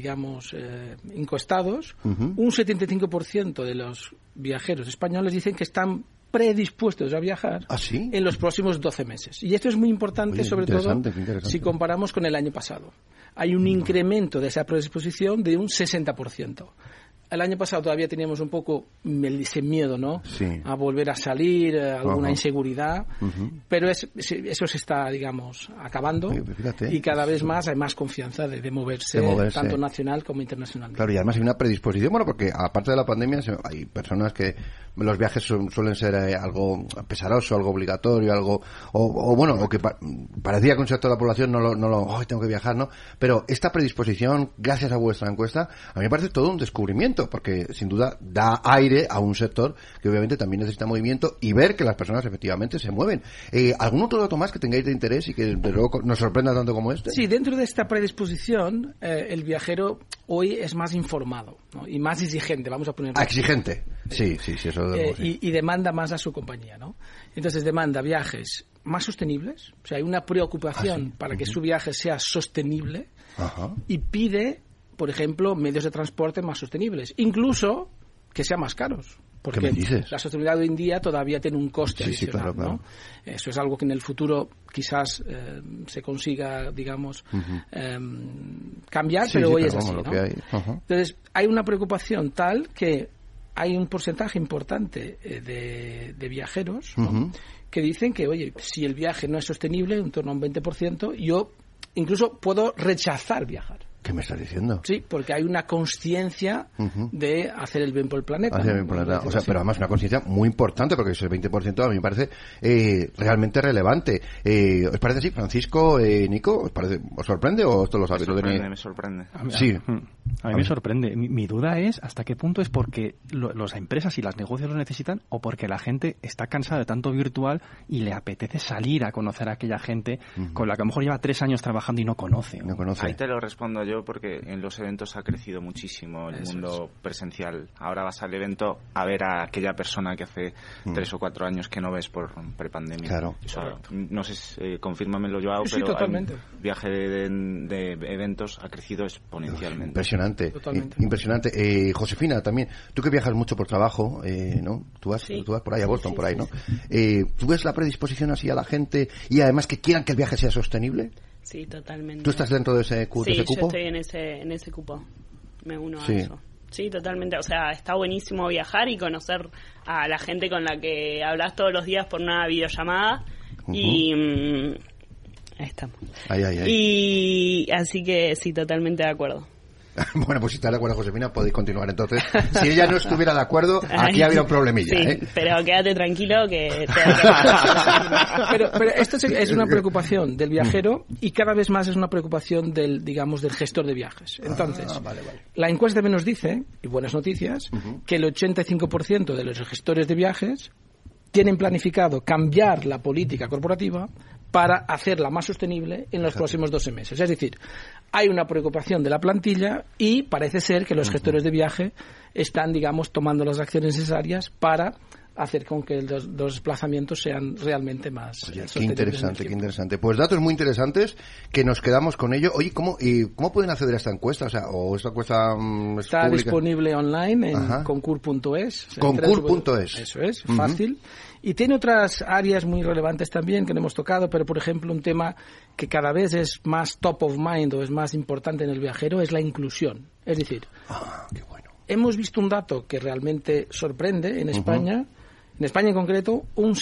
encuestados, un 75% de los viajeros españoles dicen que están predispuestos a viajar en los próximos 12 meses. Y esto es muy importante, sobre todo si comparamos con el año pasado. Hay un incremento de esa predisposición de un 60%. El año pasado todavía teníamos un poco ese miedo, ¿no? A volver a salir, alguna inseguridad, pero eso se está, digamos, acabando. Y cada vez más hay más confianza de moverse, tanto nacional como internacionalmente. Claro, y además hay una predisposición, bueno, porque aparte de la pandemia hay personas que los viajes suelen ser algo pesaroso, algo obligatorio, algo o que parecía que un sector de la población no tengo que viajar, ¿no? Pero esta predisposición, gracias a vuestra encuesta, a mí me parece todo un descubrimiento, porque sin duda da aire a un sector que obviamente también necesita movimiento y ver que las personas efectivamente se mueven. ¿Algún otro dato más que tengáis de interés y que de luego nos sorprenda tanto como este? Sí, dentro de esta predisposición, el viajero hoy es más informado, ¿no? Y más exigente, vamos a ponerlo. Exigente, sí, eso y demanda más a su compañía, ¿no? Entonces demanda viajes más sostenibles, o sea, hay una preocupación para que su viaje sea sostenible y pide, por ejemplo, medios de transporte más sostenibles, incluso que sean más caros. Porque ¿qué me dices? La sostenibilidad hoy en día todavía tiene un coste adicional, claro. ¿no? Eso es algo que en el futuro quizás se consiga, digamos, cambiar, pero hoy es así, ¿no? Entonces, hay una preocupación tal que hay un porcentaje importante de viajeros, ¿no? Que dicen que, oye, si el viaje no es sostenible, en torno a un 20%, yo incluso puedo rechazar viajar. ¿Qué me estás diciendo? Sí, porque hay una conciencia de hacer el bien por el planeta. Hacer el bien por el planeta. O sea, pero además una conciencia muy importante, porque ese 20% a mí me parece realmente relevante. ¿Os parece así, Francisco, Nico? ¿Os sorprende o esto lo sabéis? Me sorprende. Sí. A mí me sorprende. Mi duda es hasta qué punto es porque las empresas y los negocios lo necesitan o porque la gente está cansada de tanto virtual y le apetece salir a conocer a aquella gente con la que a lo mejor lleva 3 años trabajando y no conoce. Ahí te lo respondo yo porque en los eventos ha crecido muchísimo el mundo presencial. Ahora vas al evento a ver a aquella persona que hace 3 o 4 años que no ves por prepandemia. Claro. No sé, confírmamelo, Joao, sí, pero totalmente. El viaje de eventos ha crecido exponencialmente. Impresionante. Impresionante. Josefina, también, tú que viajas mucho por trabajo, ¿no? Tú vas por ahí a Boston, por ahí, ¿no? ¿Tú ves la predisposición así a la gente y además que quieran que el viaje sea sostenible? Sí, totalmente. ¿Tú estás dentro de ese cupo? Sí, yo estoy en ese cupo. Me uno a eso. Sí, totalmente. O sea, está buenísimo viajar y conocer a la gente con la que hablas todos los días por una videollamada. Y ahí estamos. Y así que sí, totalmente de acuerdo. Bueno, pues si está de acuerdo, Josefina, podéis continuar entonces. Si ella no estuviera de acuerdo, aquí habría un problemilla. Sí, pero quédate tranquilo que... pero esto es una preocupación del viajero y cada vez más es una preocupación del gestor de viajes. Entonces, la encuesta también nos dice, y buenas noticias, que el 85% de los gestores de viajes tienen planificado cambiar la política corporativa para hacerla más sostenible en los próximos 12 meses. Es decir, hay una preocupación de la plantilla y parece ser que los gestores de viaje están, tomando las acciones necesarias para hacer con que los desplazamientos sean realmente más sostenibles. Qué interesante. Pues datos muy interesantes que nos quedamos con ello. Oye, ¿cómo pueden acceder a esta encuesta? O esta encuesta está pública? Disponible online en concur.es. Concur.es. Eso es, fácil. Y tiene otras áreas muy relevantes también que no hemos tocado, pero por ejemplo un tema que cada vez es más top of mind o es más importante en el viajero es la inclusión. Es decir, qué bueno. Hemos visto un dato que realmente sorprende en España. En España en concreto, un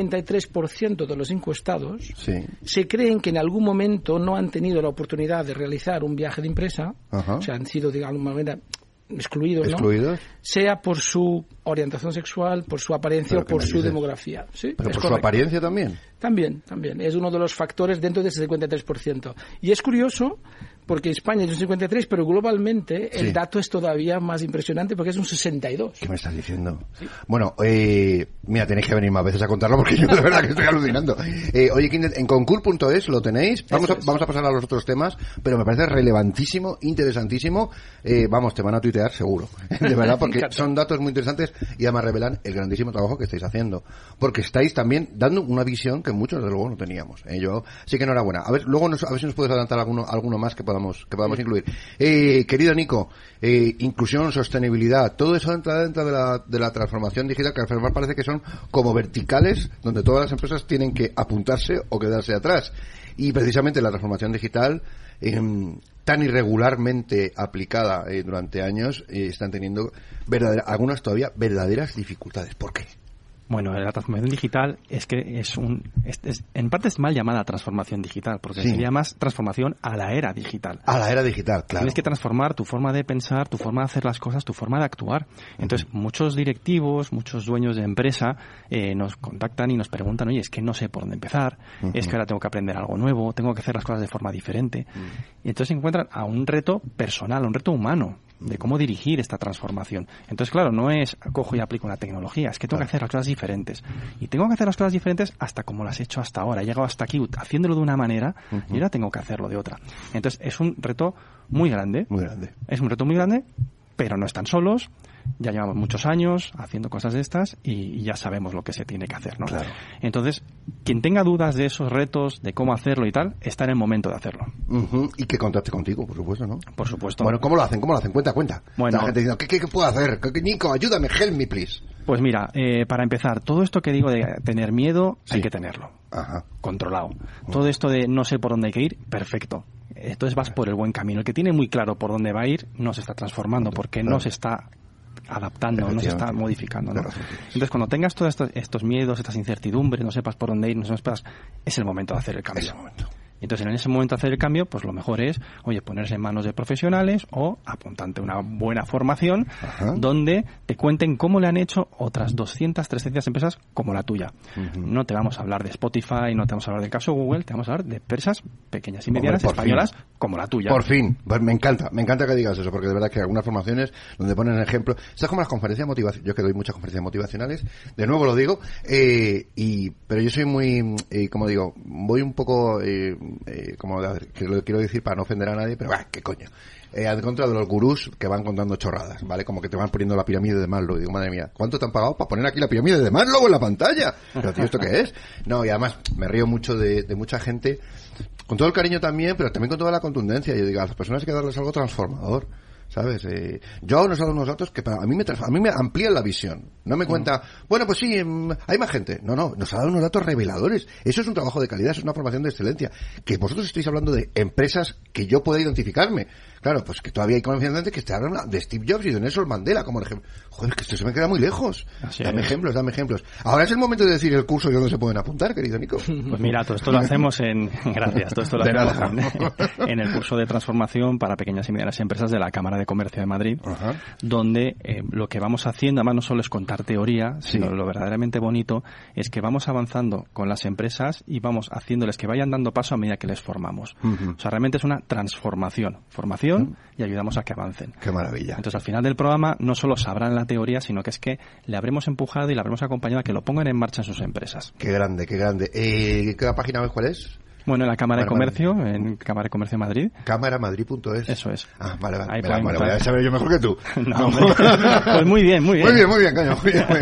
53% de los encuestados se creen que en algún momento no han tenido la oportunidad de realizar un viaje de empresa, o sea, han sido de alguna manera excluidos, ¿no? Sea por su orientación sexual, por su apariencia o por su demografía. ¿Sí? ¿Pero por su apariencia también? También. Es uno de los factores dentro de ese 53%. Y es curioso porque España es un 53%, pero globalmente el dato es todavía más impresionante porque es un 62%. ¿Qué me estás diciendo? Sí. Bueno, mira, tenéis que venir más veces a contarlo porque yo de verdad que estoy alucinando. Oye, en concur.es lo tenéis. Vamos a pasar a los otros temas, pero me parece relevantísimo, interesantísimo. Te van a tuitear seguro. De verdad, porque son datos muy interesantes y además revelan el grandísimo trabajo que estáis haciendo. Porque estáis también dando una visión que muchos, desde luego, no teníamos. Yo sí que enhorabuena. A ver si nos puedes adelantar alguno más que podamos incluir. Querido Nico, inclusión, sostenibilidad, todo eso entra dentro de la transformación digital, que al final parece que son como verticales, donde todas las empresas tienen que apuntarse o quedarse atrás. Y precisamente la transformación digital, tan irregularmente aplicada durante años, están teniendo algunas todavía verdaderas dificultades. ¿Por qué? Bueno, la transformación digital es que en parte es mal llamada transformación digital, porque sería más transformación a la era digital. A la era digital, claro. Tienes que transformar tu forma de pensar, tu forma de hacer las cosas, tu forma de actuar. Entonces, muchos directivos, muchos dueños de empresa nos contactan y nos preguntan, oye, es que no sé por dónde empezar, es que ahora tengo que aprender algo nuevo, tengo que hacer las cosas de forma diferente. Y entonces se encuentran a un reto personal, a un reto humano, de cómo dirigir esta transformación. Entonces, claro, no es cojo y aplico una tecnología, es que tengo que hacer las cosas diferentes. Y tengo que hacer las cosas diferentes hasta como las he hecho hasta ahora. He llegado hasta aquí haciéndolo de una manera y ahora tengo que hacerlo de otra. Entonces, es un reto muy grande. Muy grande. Es un reto muy grande, pero no están solos. Ya llevamos muchos años haciendo cosas de estas y ya sabemos lo que se tiene que hacer, ¿no? Claro. Entonces, quien tenga dudas de esos retos, de cómo hacerlo y tal, está en el momento de hacerlo. Y que contacte contigo, por supuesto, ¿no? Por supuesto. Bueno, ¿cómo lo hacen? Cuenta. Bueno, la gente diciendo, ¿qué puedo hacer? Nico, ayúdame, help me, please. Pues mira, para empezar, todo esto que digo de tener miedo, hay que tenerlo. Controlado. Todo esto de no sé por dónde hay que ir, perfecto. Entonces vas por el buen camino. El que tiene muy claro por dónde va a ir, no se está transformando porque no se está adaptando, no se está modificando, ¿no? Entonces, cuando tengas todos estos miedos, estas incertidumbres, no sepas por dónde ir, no sepas, es el momento de hacer el cambio. Entonces, en ese momento de hacer el cambio, pues lo mejor es, oye, ponerse en manos de profesionales o apuntarte una buena formación donde te cuenten cómo le han hecho otras 200, 300 empresas como la tuya. No te vamos a hablar de Spotify, no te vamos a hablar del caso Google, te vamos a hablar de empresas pequeñas y medianas españolas como la tuya. Por fin. Pues me encanta que digas eso, porque de verdad que algunas formaciones donde ponen ejemplo, estas como las conferencias motivacionales, yo que doy muchas conferencias motivacionales, de nuevo lo digo, pero yo soy muy, como digo, voy un poco, que lo quiero decir para no ofender a nadie, pero qué coño. En contra de los gurús que van contando chorradas, ¿vale? Como que te van poniendo la pirámide de Maslow. Y digo, madre mía, ¿cuánto te han pagado para poner aquí la pirámide de Maslow en la pantalla? Pero tío, ¿esto qué es? No, y además me río mucho de mucha gente, con todo el cariño también, pero también con toda la contundencia. Yo digo, a las personas hay que darles algo transformador, ¿sabes? Yo nos he dado unos datos que a mí me amplían la visión. No me cuenta, bueno, pues sí, hay más gente. No, nos ha dado unos datos reveladores. Eso es un trabajo de calidad, eso es una formación de excelencia. Que vosotros estáis hablando de empresas que yo pueda identificarme. Claro, pues que todavía hay confianza que te hablan de Steve Jobs y de Nelson Mandela como ejemplo. Joder, que esto se me queda muy lejos. Dame ejemplos. Ahora es el momento de decir el curso y dónde se pueden apuntar, querido Nico. Pues mira, todo esto lo hacemos en el curso de transformación para pequeñas y medianas empresas de la Cámara de Comercio de Madrid, donde lo que vamos haciendo, además no solo es contar teoría, sino lo verdaderamente bonito es que vamos avanzando con las empresas y vamos haciéndoles que vayan dando paso a medida que les formamos. O sea, realmente es una transformación, formación y ayudamos a que avancen. ¡Qué maravilla! Entonces, al final del programa no solo sabrán la teoría, sino que es que le habremos empujado y le habremos acompañado a que lo pongan en marcha en sus empresas. ¡Qué grande! ¿Qué página web cuál es? Bueno, en la Cámara de Comercio, en Cámara de Comercio de Madrid. Cámaramadrid.es. Eso es. Ah, vale. Voy a saber yo mejor que tú. No. Pues muy bien. Muy bien, coño.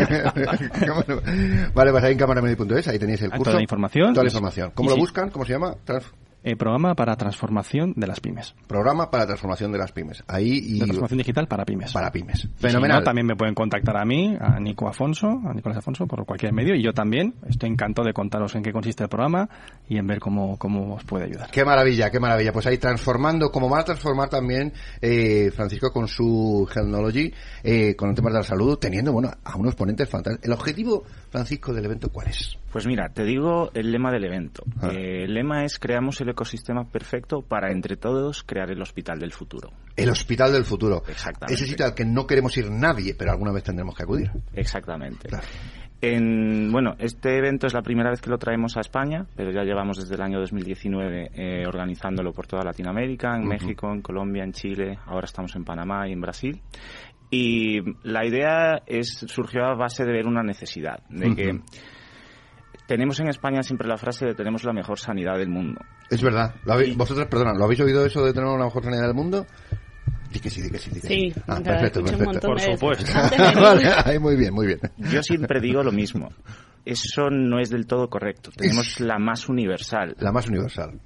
Vale, pues ahí en cámaramadrid.es, ahí tenéis el curso. Toda la información. ¿Cómo lo buscan? ¿Cómo se llama? Programa para transformación de las pymes. Programa para transformación de las pymes. De transformación digital para pymes. Fenomenal. Si no, también me pueden contactar a mí, a Nicolás Afonso, por cualquier medio. Y yo también estoy encantado de contaros en qué consiste el programa y en ver cómo os puede ayudar. Qué maravilla. Pues ahí transformando, como va a transformar también Francisco con su Healthnology, con el tema de la salud, teniendo, a unos ponentes fantásticos. El objetivo, Francisco, del evento, ¿cuál es? Pues mira, te digo el lema del evento. El lema es: creamos el ecosistema perfecto para entre todos crear el hospital del futuro. El hospital del futuro. Exactamente. Ese sitio al que no queremos ir nadie, pero alguna vez tendremos que acudir. Exactamente. Claro. Este evento es la primera vez que lo traemos a España, pero ya llevamos desde el año 2019 organizándolo por toda Latinoamérica, en México, en Colombia, en Chile, ahora estamos en Panamá y en Brasil. Y la idea surgió a base de ver una necesidad, de que tenemos en España siempre la frase de tenemos la mejor sanidad del mundo. Es verdad. Vosotros, ¿lo habéis oído eso de tener la mejor sanidad del mundo? Di que sí. Sí, perfecto. Por supuesto. Vale, muy bien. Yo siempre digo lo mismo. Eso no es del todo correcto. Tenemos la más universal. La más universal.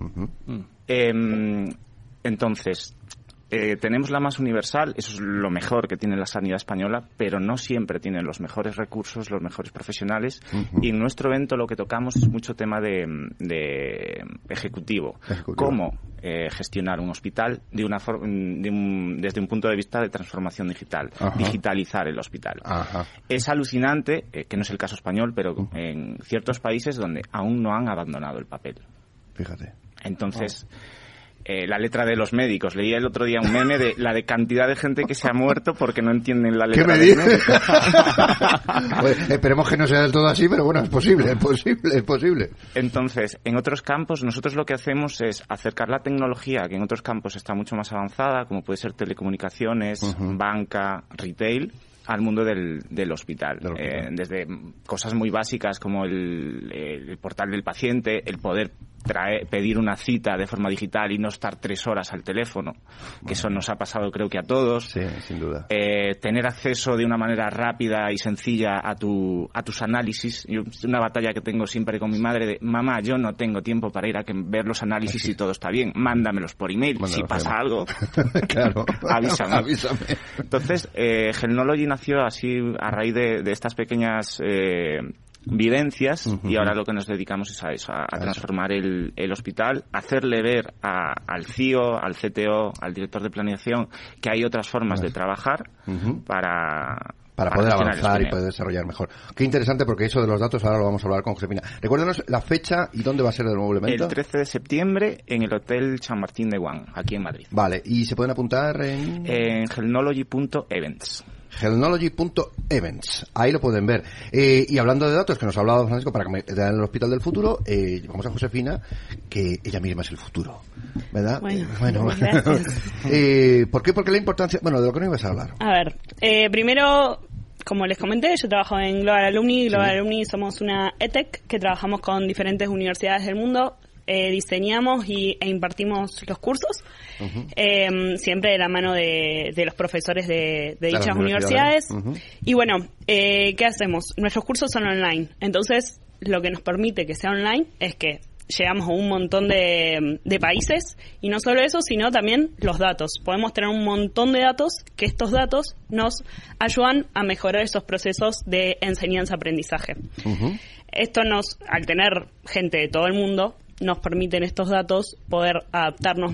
Entonces, tenemos la más universal, eso es lo mejor que tiene la sanidad española, pero no siempre tienen los mejores recursos, los mejores profesionales. Y en nuestro evento lo que tocamos es mucho tema de ejecutivo. Cómo gestionar un hospital desde un punto de vista de transformación digital, digitalizar el hospital. Es alucinante, que no es el caso español, pero en ciertos países donde aún no han abandonado el papel. Fíjate. Entonces, la letra de los médicos. Leía el otro día un meme de la de cantidad de gente que se ha muerto porque no entienden la letra de los médicos. Pues, esperemos que no sea del todo así, pero bueno, es posible. Entonces, en otros campos, nosotros lo que hacemos es acercar la tecnología, que en otros campos está mucho más avanzada, como puede ser telecomunicaciones, banca, retail, al mundo del hospital. Desde cosas muy básicas como el portal del paciente, el poder pedir una cita de forma digital y no estar 3 horas al teléfono, que eso nos ha pasado creo que a todos. Sí, sin duda. Tener acceso de una manera rápida y sencilla a tus análisis. Una batalla que tengo siempre con mi madre de: mamá, yo no tengo tiempo para ir a ver los análisis y todo está bien, mándamelos por email. Si pasa algo, claro, avísame. Entonces, Healthnology nació así a raíz de estas pequeñas vivencias, y ahora lo que nos dedicamos es a eso, a transformar el hospital, hacerle ver al CIO, al CTO, al director de planeación, que hay otras formas de trabajar para para poder gestionar avanzar el y poder desarrollar mejor. Qué interesante, porque eso de los datos ahora lo vamos a hablar con Josefina. Recuérdanos la fecha y dónde va a ser el nuevo evento. El 13 de septiembre en el Hotel San Martín de Guán, aquí en Madrid. Vale, ¿y se pueden apuntar en...? En helnology.events. Helnology.events, ahí lo pueden ver. Y hablando de datos, que nos ha hablado Francisco para que me den el Hospital del Futuro, vamos a Josefina, que ella misma es el futuro, ¿verdad? Bueno, gracias. ¿Por qué? Porque la importancia... Bueno, de lo que no ibas a hablar. A ver, primero, como les comenté, yo trabajo en Global Alumni. Global Alumni somos una EdTech que trabajamos con diferentes universidades del mundo. Diseñamos e impartimos los cursos, siempre de la mano de los profesores de dichas universidades. Y bueno, ¿qué hacemos? Nuestros cursos son online, entonces lo que nos permite que sea online es que llegamos a un montón de países, y no solo eso, sino también los datos. Podemos tener un montón de datos, que estos datos nos ayudan a mejorar esos procesos de enseñanza-aprendizaje. Esto al tener gente de todo el mundo, nos permiten estos datos poder adaptarnos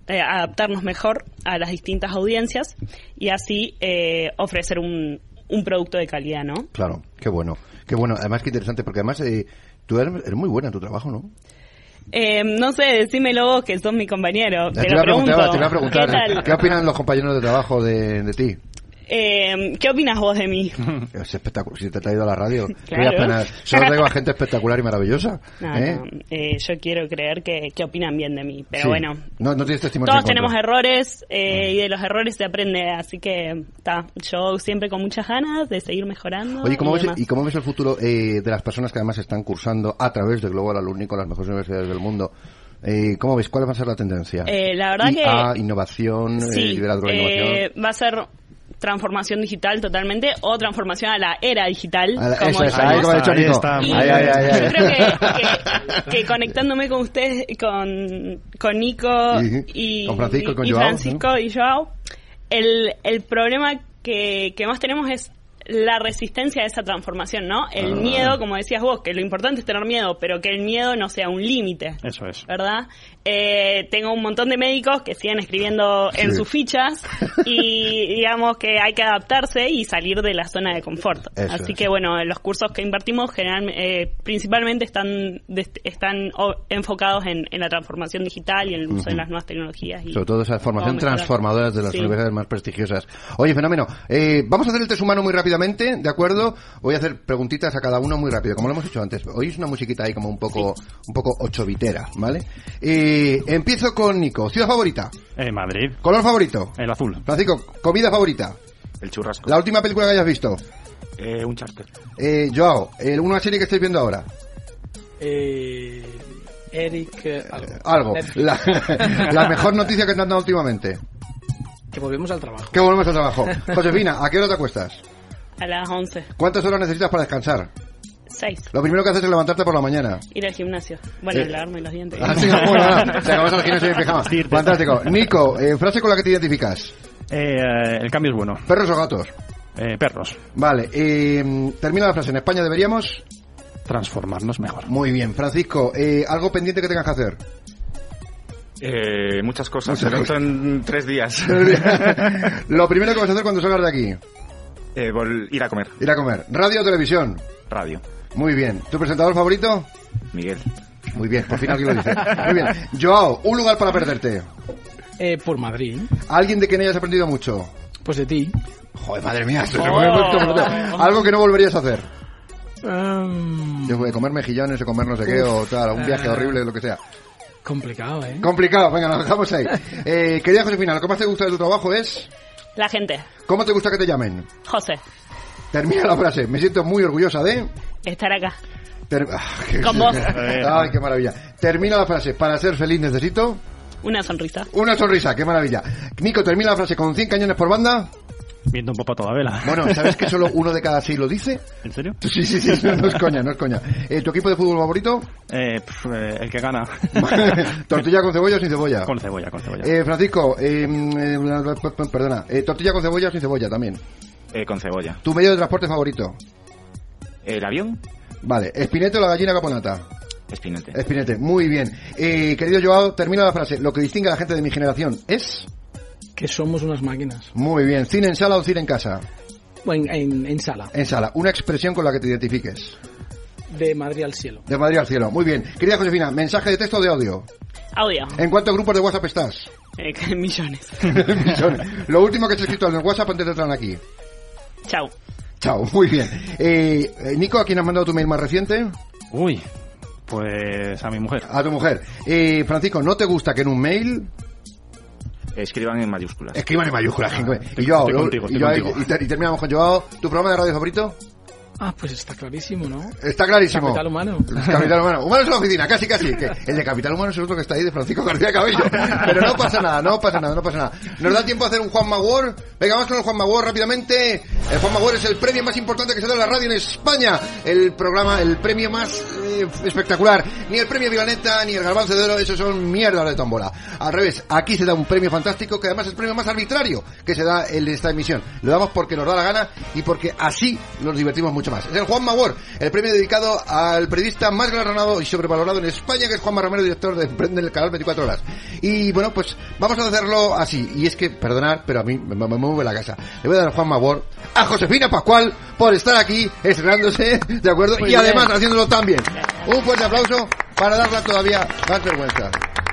mejor a las distintas audiencias y así ofrecer un producto de calidad, ¿no? Claro, qué bueno. Además, qué interesante, porque además tú eres muy buena en tu trabajo, ¿no? No sé, decímelo vos, que sos mi compañero. Te voy a preguntar, ¿qué tal? ¿Qué opinan los compañeros de trabajo de ti? ¿Qué opinas vos de mí? Es espectacular. Si te he traído a la radio, claro. Solo traigo a gente espectacular y maravillosa. No, yo quiero creer que opinan bien de mí, pero sí. bueno. No tienes testimonio. Todos tenemos errores y de los errores se aprende, así que yo siempre con muchas ganas de seguir mejorando. Oye, ¿cómo ves el futuro de las personas que además están cursando a través de Global Alumni con las mejores universidades del mundo? ¿Cómo ves? ¿Cuál va a ser la tendencia? La verdad que... innovación, sí, liderazgo de innovación. Va a ser transformación digital totalmente, o transformación a la era digital. Yo creo que conectándome con ustedes, con Nico y Francisco y Joao, el problema que más tenemos es la resistencia a esa transformación, ¿no? El miedo, como decías vos, que lo importante es tener miedo, pero que el miedo no sea un límite. Eso es. ¿Verdad? Tengo un montón de médicos que siguen escribiendo en sus fichas y digamos que hay que adaptarse y salir de la zona de confort. Así que bueno, los cursos que impartimos principalmente están enfocados en la transformación digital y en el uso de las nuevas tecnologías. Y sobre todo esa formación transformadora de las universidades más prestigiosas. Oye, fenómeno. Vamos a hacer el test humano muy rápidamente, ¿de acuerdo? Voy a hacer preguntitas a cada uno muy rápido, como lo hemos hecho antes. Oís una musiquita ahí como un poco 8-bitera, ¿vale? Empiezo con Nico. ¿Ciudad favorita? Madrid. ¿Color favorito? El azul. Francisco, ¿comida favorita? El churrasco. ¿La última película que hayas visto? Un charter. Joao, ¿una serie que estáis viendo ahora? Eric... algo. La mejor noticia que te han dado últimamente. Que volvemos al trabajo. Josefina, ¿a qué hora te acuestas? A las 11. ¿Cuántas horas necesitas para descansar? 6. Lo primero que haces es levantarte por la mañana. Ir al gimnasio. Bueno, lavarme los dientes. Sí, bueno, se acabas al gimnasio y pijama. Fantástico. Nico, frase con la que te identificas. El cambio es bueno. ¿Perros o gatos? Perros. Vale, termina la frase. ¿En España deberíamos? Transformarnos mejor. Muy bien. Francisco, ¿algo pendiente que tengas que hacer? Muchas cosas. En 3 días. Lo primero que vas a hacer cuando salgas de aquí. Ir a comer. ¿Radio o televisión? Radio. Muy bien. ¿Tu presentador favorito? Miguel. Muy bien, por fin alguien lo dice. Muy bien. Joao, un lugar para perderte. Por Madrid. ¿Alguien de quien hayas aprendido mucho? Pues de ti. Joder, madre mía. ¿Algo que no volverías a hacer? Yo voy a comer mejillones o comer no sé qué o tal, un viaje horrible, lo que sea. Complicado, Complicado, venga, nos dejamos ahí. Querida Josefina, lo que más te gusta de tu trabajo es... La gente. ¿Cómo te gusta que te llamen? José. Termina la frase. Me siento muy orgullosa de... estar acá. Con vos. Ay, qué maravilla. Termina la frase. Para ser feliz necesito... Una sonrisa. Una sonrisa, qué maravilla. Nico, termina la frase. ¿Con 100 cañones por banda? Viendo un poco a toda vela. Bueno, ¿sabes que solo 1 de cada 6 lo dice? ¿En serio? Sí, no es coña. ¿Tu equipo de fútbol favorito? El que gana. ¿Tortilla con cebolla o sin cebolla? Con cebolla. Francisco, perdona, ¿tortilla con cebolla o sin cebolla también? Con cebolla. ¿Tu medio de transporte favorito? ¿El avión? Vale, ¿Espinete o la gallina caponata? Espinete, muy bien. Querido Joao, termina la frase. Lo que distingue a la gente de mi generación es... Que somos unas máquinas. Muy bien. ¿Cine en sala o cine en casa? en Sala. En Sala. Una expresión con la que te identifiques. De Madrid al cielo. De Madrid al cielo. Muy bien. Querida Josefina, ¿mensaje de texto o de audio? Audio. ¿En cuántos grupos de WhatsApp estás? Millones. Millones. Lo último que has escrito en el WhatsApp antes de entrar aquí. Chao. Chao, muy bien. Nico, ¿a quién has mandado tu mail más reciente? Uy, pues a mi mujer. A tu mujer. Francisco, ¿no te gusta que en un mail... Escriban en mayúsculas. Escriban en mayúsculas. Estoy contigo. Y terminamos con Joao. ¿Tu programa de radio favorito? Pues está clarísimo, ¿no? Está clarísimo. Capital Humano. Capital Humano. Humanos en la oficina, casi. Que el de Capital Humano es el otro que está ahí, de Francisco García Cabello. Pero no pasa nada. ¿Nos da tiempo a hacer un Juanma Award? Venga, vamos con el Juanma Award rápidamente. El Juanma Award es el premio más importante que se da en la radio en España. El premio más espectacular. Ni el premio Vilaneta, ni el Garbanzo de Oro, esos son mierdas de tómbola. Al revés, aquí se da un premio fantástico, que además es el premio más arbitrario que se da en esta emisión. Lo damos porque nos da la gana y porque así nos divertimos mucho más. Es el Juanma Award, el premio dedicado al periodista más galardonado y sobrevalorado en España, que es Juanma Romero, director de Emprende en el canal 24 horas. Y bueno, pues vamos a hacerlo así. Y es que, perdonad, pero a mí me mueve la casa. Le voy a dar el Juanma Award a Josefina Pascual por estar aquí estrenándose, ¿de acuerdo? Muy y bien. Además haciéndolo tan bien. Un fuerte aplauso para darla todavía más vergüenza.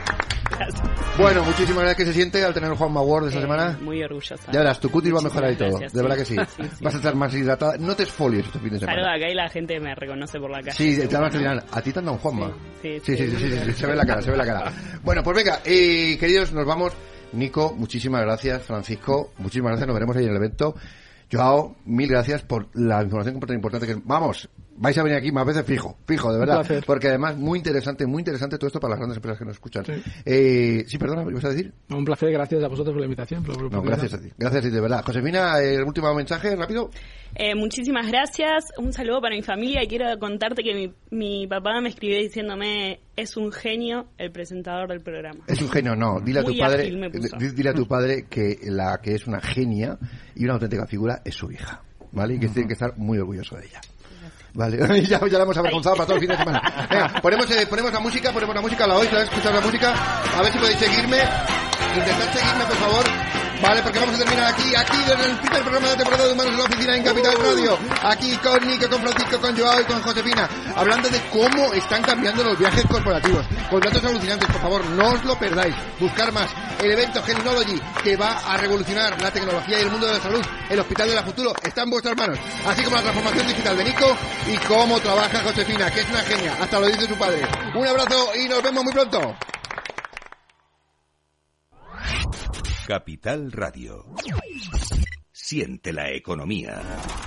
Bueno, muchísimas gracias. ¿Qué se siente al tener el Juanma Award de esta semana? Muy orgullosa. Ya verás, tu cutis va a mejorar y todo. Gracias, de verdad que sí. Vas a estar más hidratada. No te esfolies este fin de semana. Salgo acá y la gente me reconoce por la calle. Sí, te van a dirán, ¿a ti te han dado un Juanma? Sí, se ve la cara. Bueno, pues venga, queridos, nos vamos. Nico, muchísimas gracias. Francisco, muchísimas gracias. Nos veremos ahí en el evento. Joao, mil gracias por la información tan importante que... Vamos, vais a venir aquí más veces fijo, de verdad. Porque además muy interesante todo esto para las grandes empresas que nos escuchan. Sí, perdona, ¿me ibas a decir? Un placer, gracias a vosotros por la invitación. Gracias a ti, de verdad. Josefina, el último mensaje, rápido. Muchísimas gracias, un saludo para mi familia y quiero contarte que mi papá me escribió diciéndome es un genio el presentador del programa. Es un genio, no, dile a tu padre que la que es una genia y una auténtica figura es su hija, ¿vale? Y que tiene que estar muy orgulloso de ella. Vale, ya la hemos avergonzado para todo el fin de semana. Venga, ponemos la música, la oís, la escuchado la música, a ver si podéis seguirme, intentad seguirme por favor. Vale, porque vamos a terminar aquí desde el primer programa de la temporada de Humanos en la Oficina en Capital Radio. Aquí con Nico, con Francisco, con Joao y con Josefina. Hablando de cómo están cambiando los viajes corporativos. Con datos alucinantes, por favor, no os lo perdáis. Buscar más. El evento Genology, que va a revolucionar la tecnología y el mundo de la salud. El Hospital de la Futuro está en vuestras manos. Así como la transformación digital de Nico y cómo trabaja Josefina, que es una genia. Hasta lo dice su padre. Un abrazo y nos vemos muy pronto. Capital Radio. Siente la economía.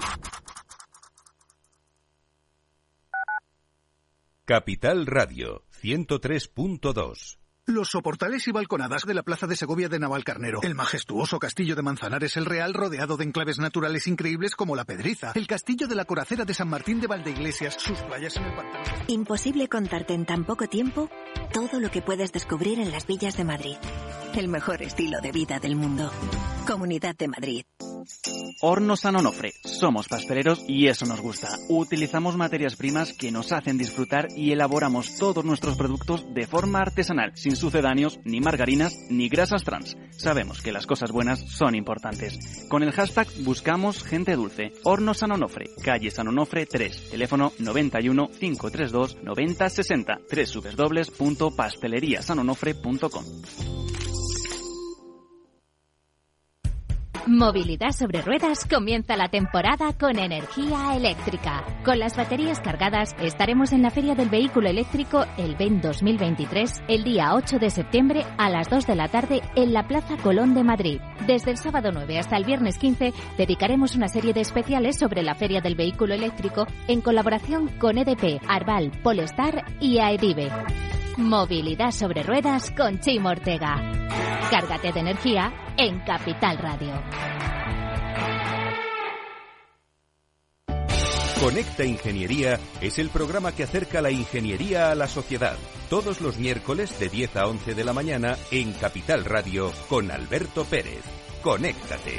Capital Radio 103.2. Los soportales y balconadas de la Plaza de Segovia de Navalcarnero, el majestuoso castillo de Manzanares el Real rodeado de enclaves naturales increíbles como La Pedriza, el castillo de la Coracera de San Martín de Valdeiglesias, sus playas en el pantano. Imposible contarte en tan poco tiempo todo lo que puedes descubrir en las villas de Madrid. El mejor estilo de vida del mundo. Comunidad de Madrid. Hornos San Onofre. Somos pasteleros y eso nos gusta. Utilizamos materias primas que nos hacen disfrutar y elaboramos todos nuestros productos de forma artesanal, sin sucedáneos, ni margarinas, ni grasas trans. Sabemos que las cosas buenas son importantes. Con el hashtag buscamos gente dulce. Hornos San Onofre, calle San Onofre 3, teléfono 91 532 9060, www.pasteleriasanonofre.com. Movilidad sobre ruedas comienza la temporada con energía eléctrica. Con las baterías cargadas estaremos en la Feria del Vehículo Eléctrico el VEN 2023 el día 8 de septiembre a las 2 de la tarde en la Plaza Colón de Madrid. Desde el sábado 9 hasta el viernes 15 dedicaremos una serie de especiales sobre la Feria del Vehículo Eléctrico en colaboración con EDP, Arval, Polestar y Aedive. Movilidad sobre ruedas con Chimo Ortega. Cárgate de energía en Capital Radio. Conecta Ingeniería es el programa que acerca la ingeniería a la sociedad. Todos los miércoles de 10 a 11 de la mañana en Capital Radio con Alberto Pérez. Conéctate.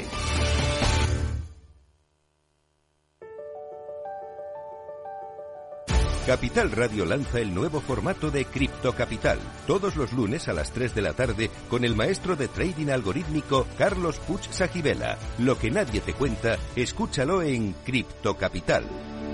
Capital Radio lanza el nuevo formato de Cripto Capital, todos los lunes a las 3 de la tarde con el maestro de trading algorítmico Carlos Puig Sajibela. Lo que nadie te cuenta, escúchalo en Cripto Capital.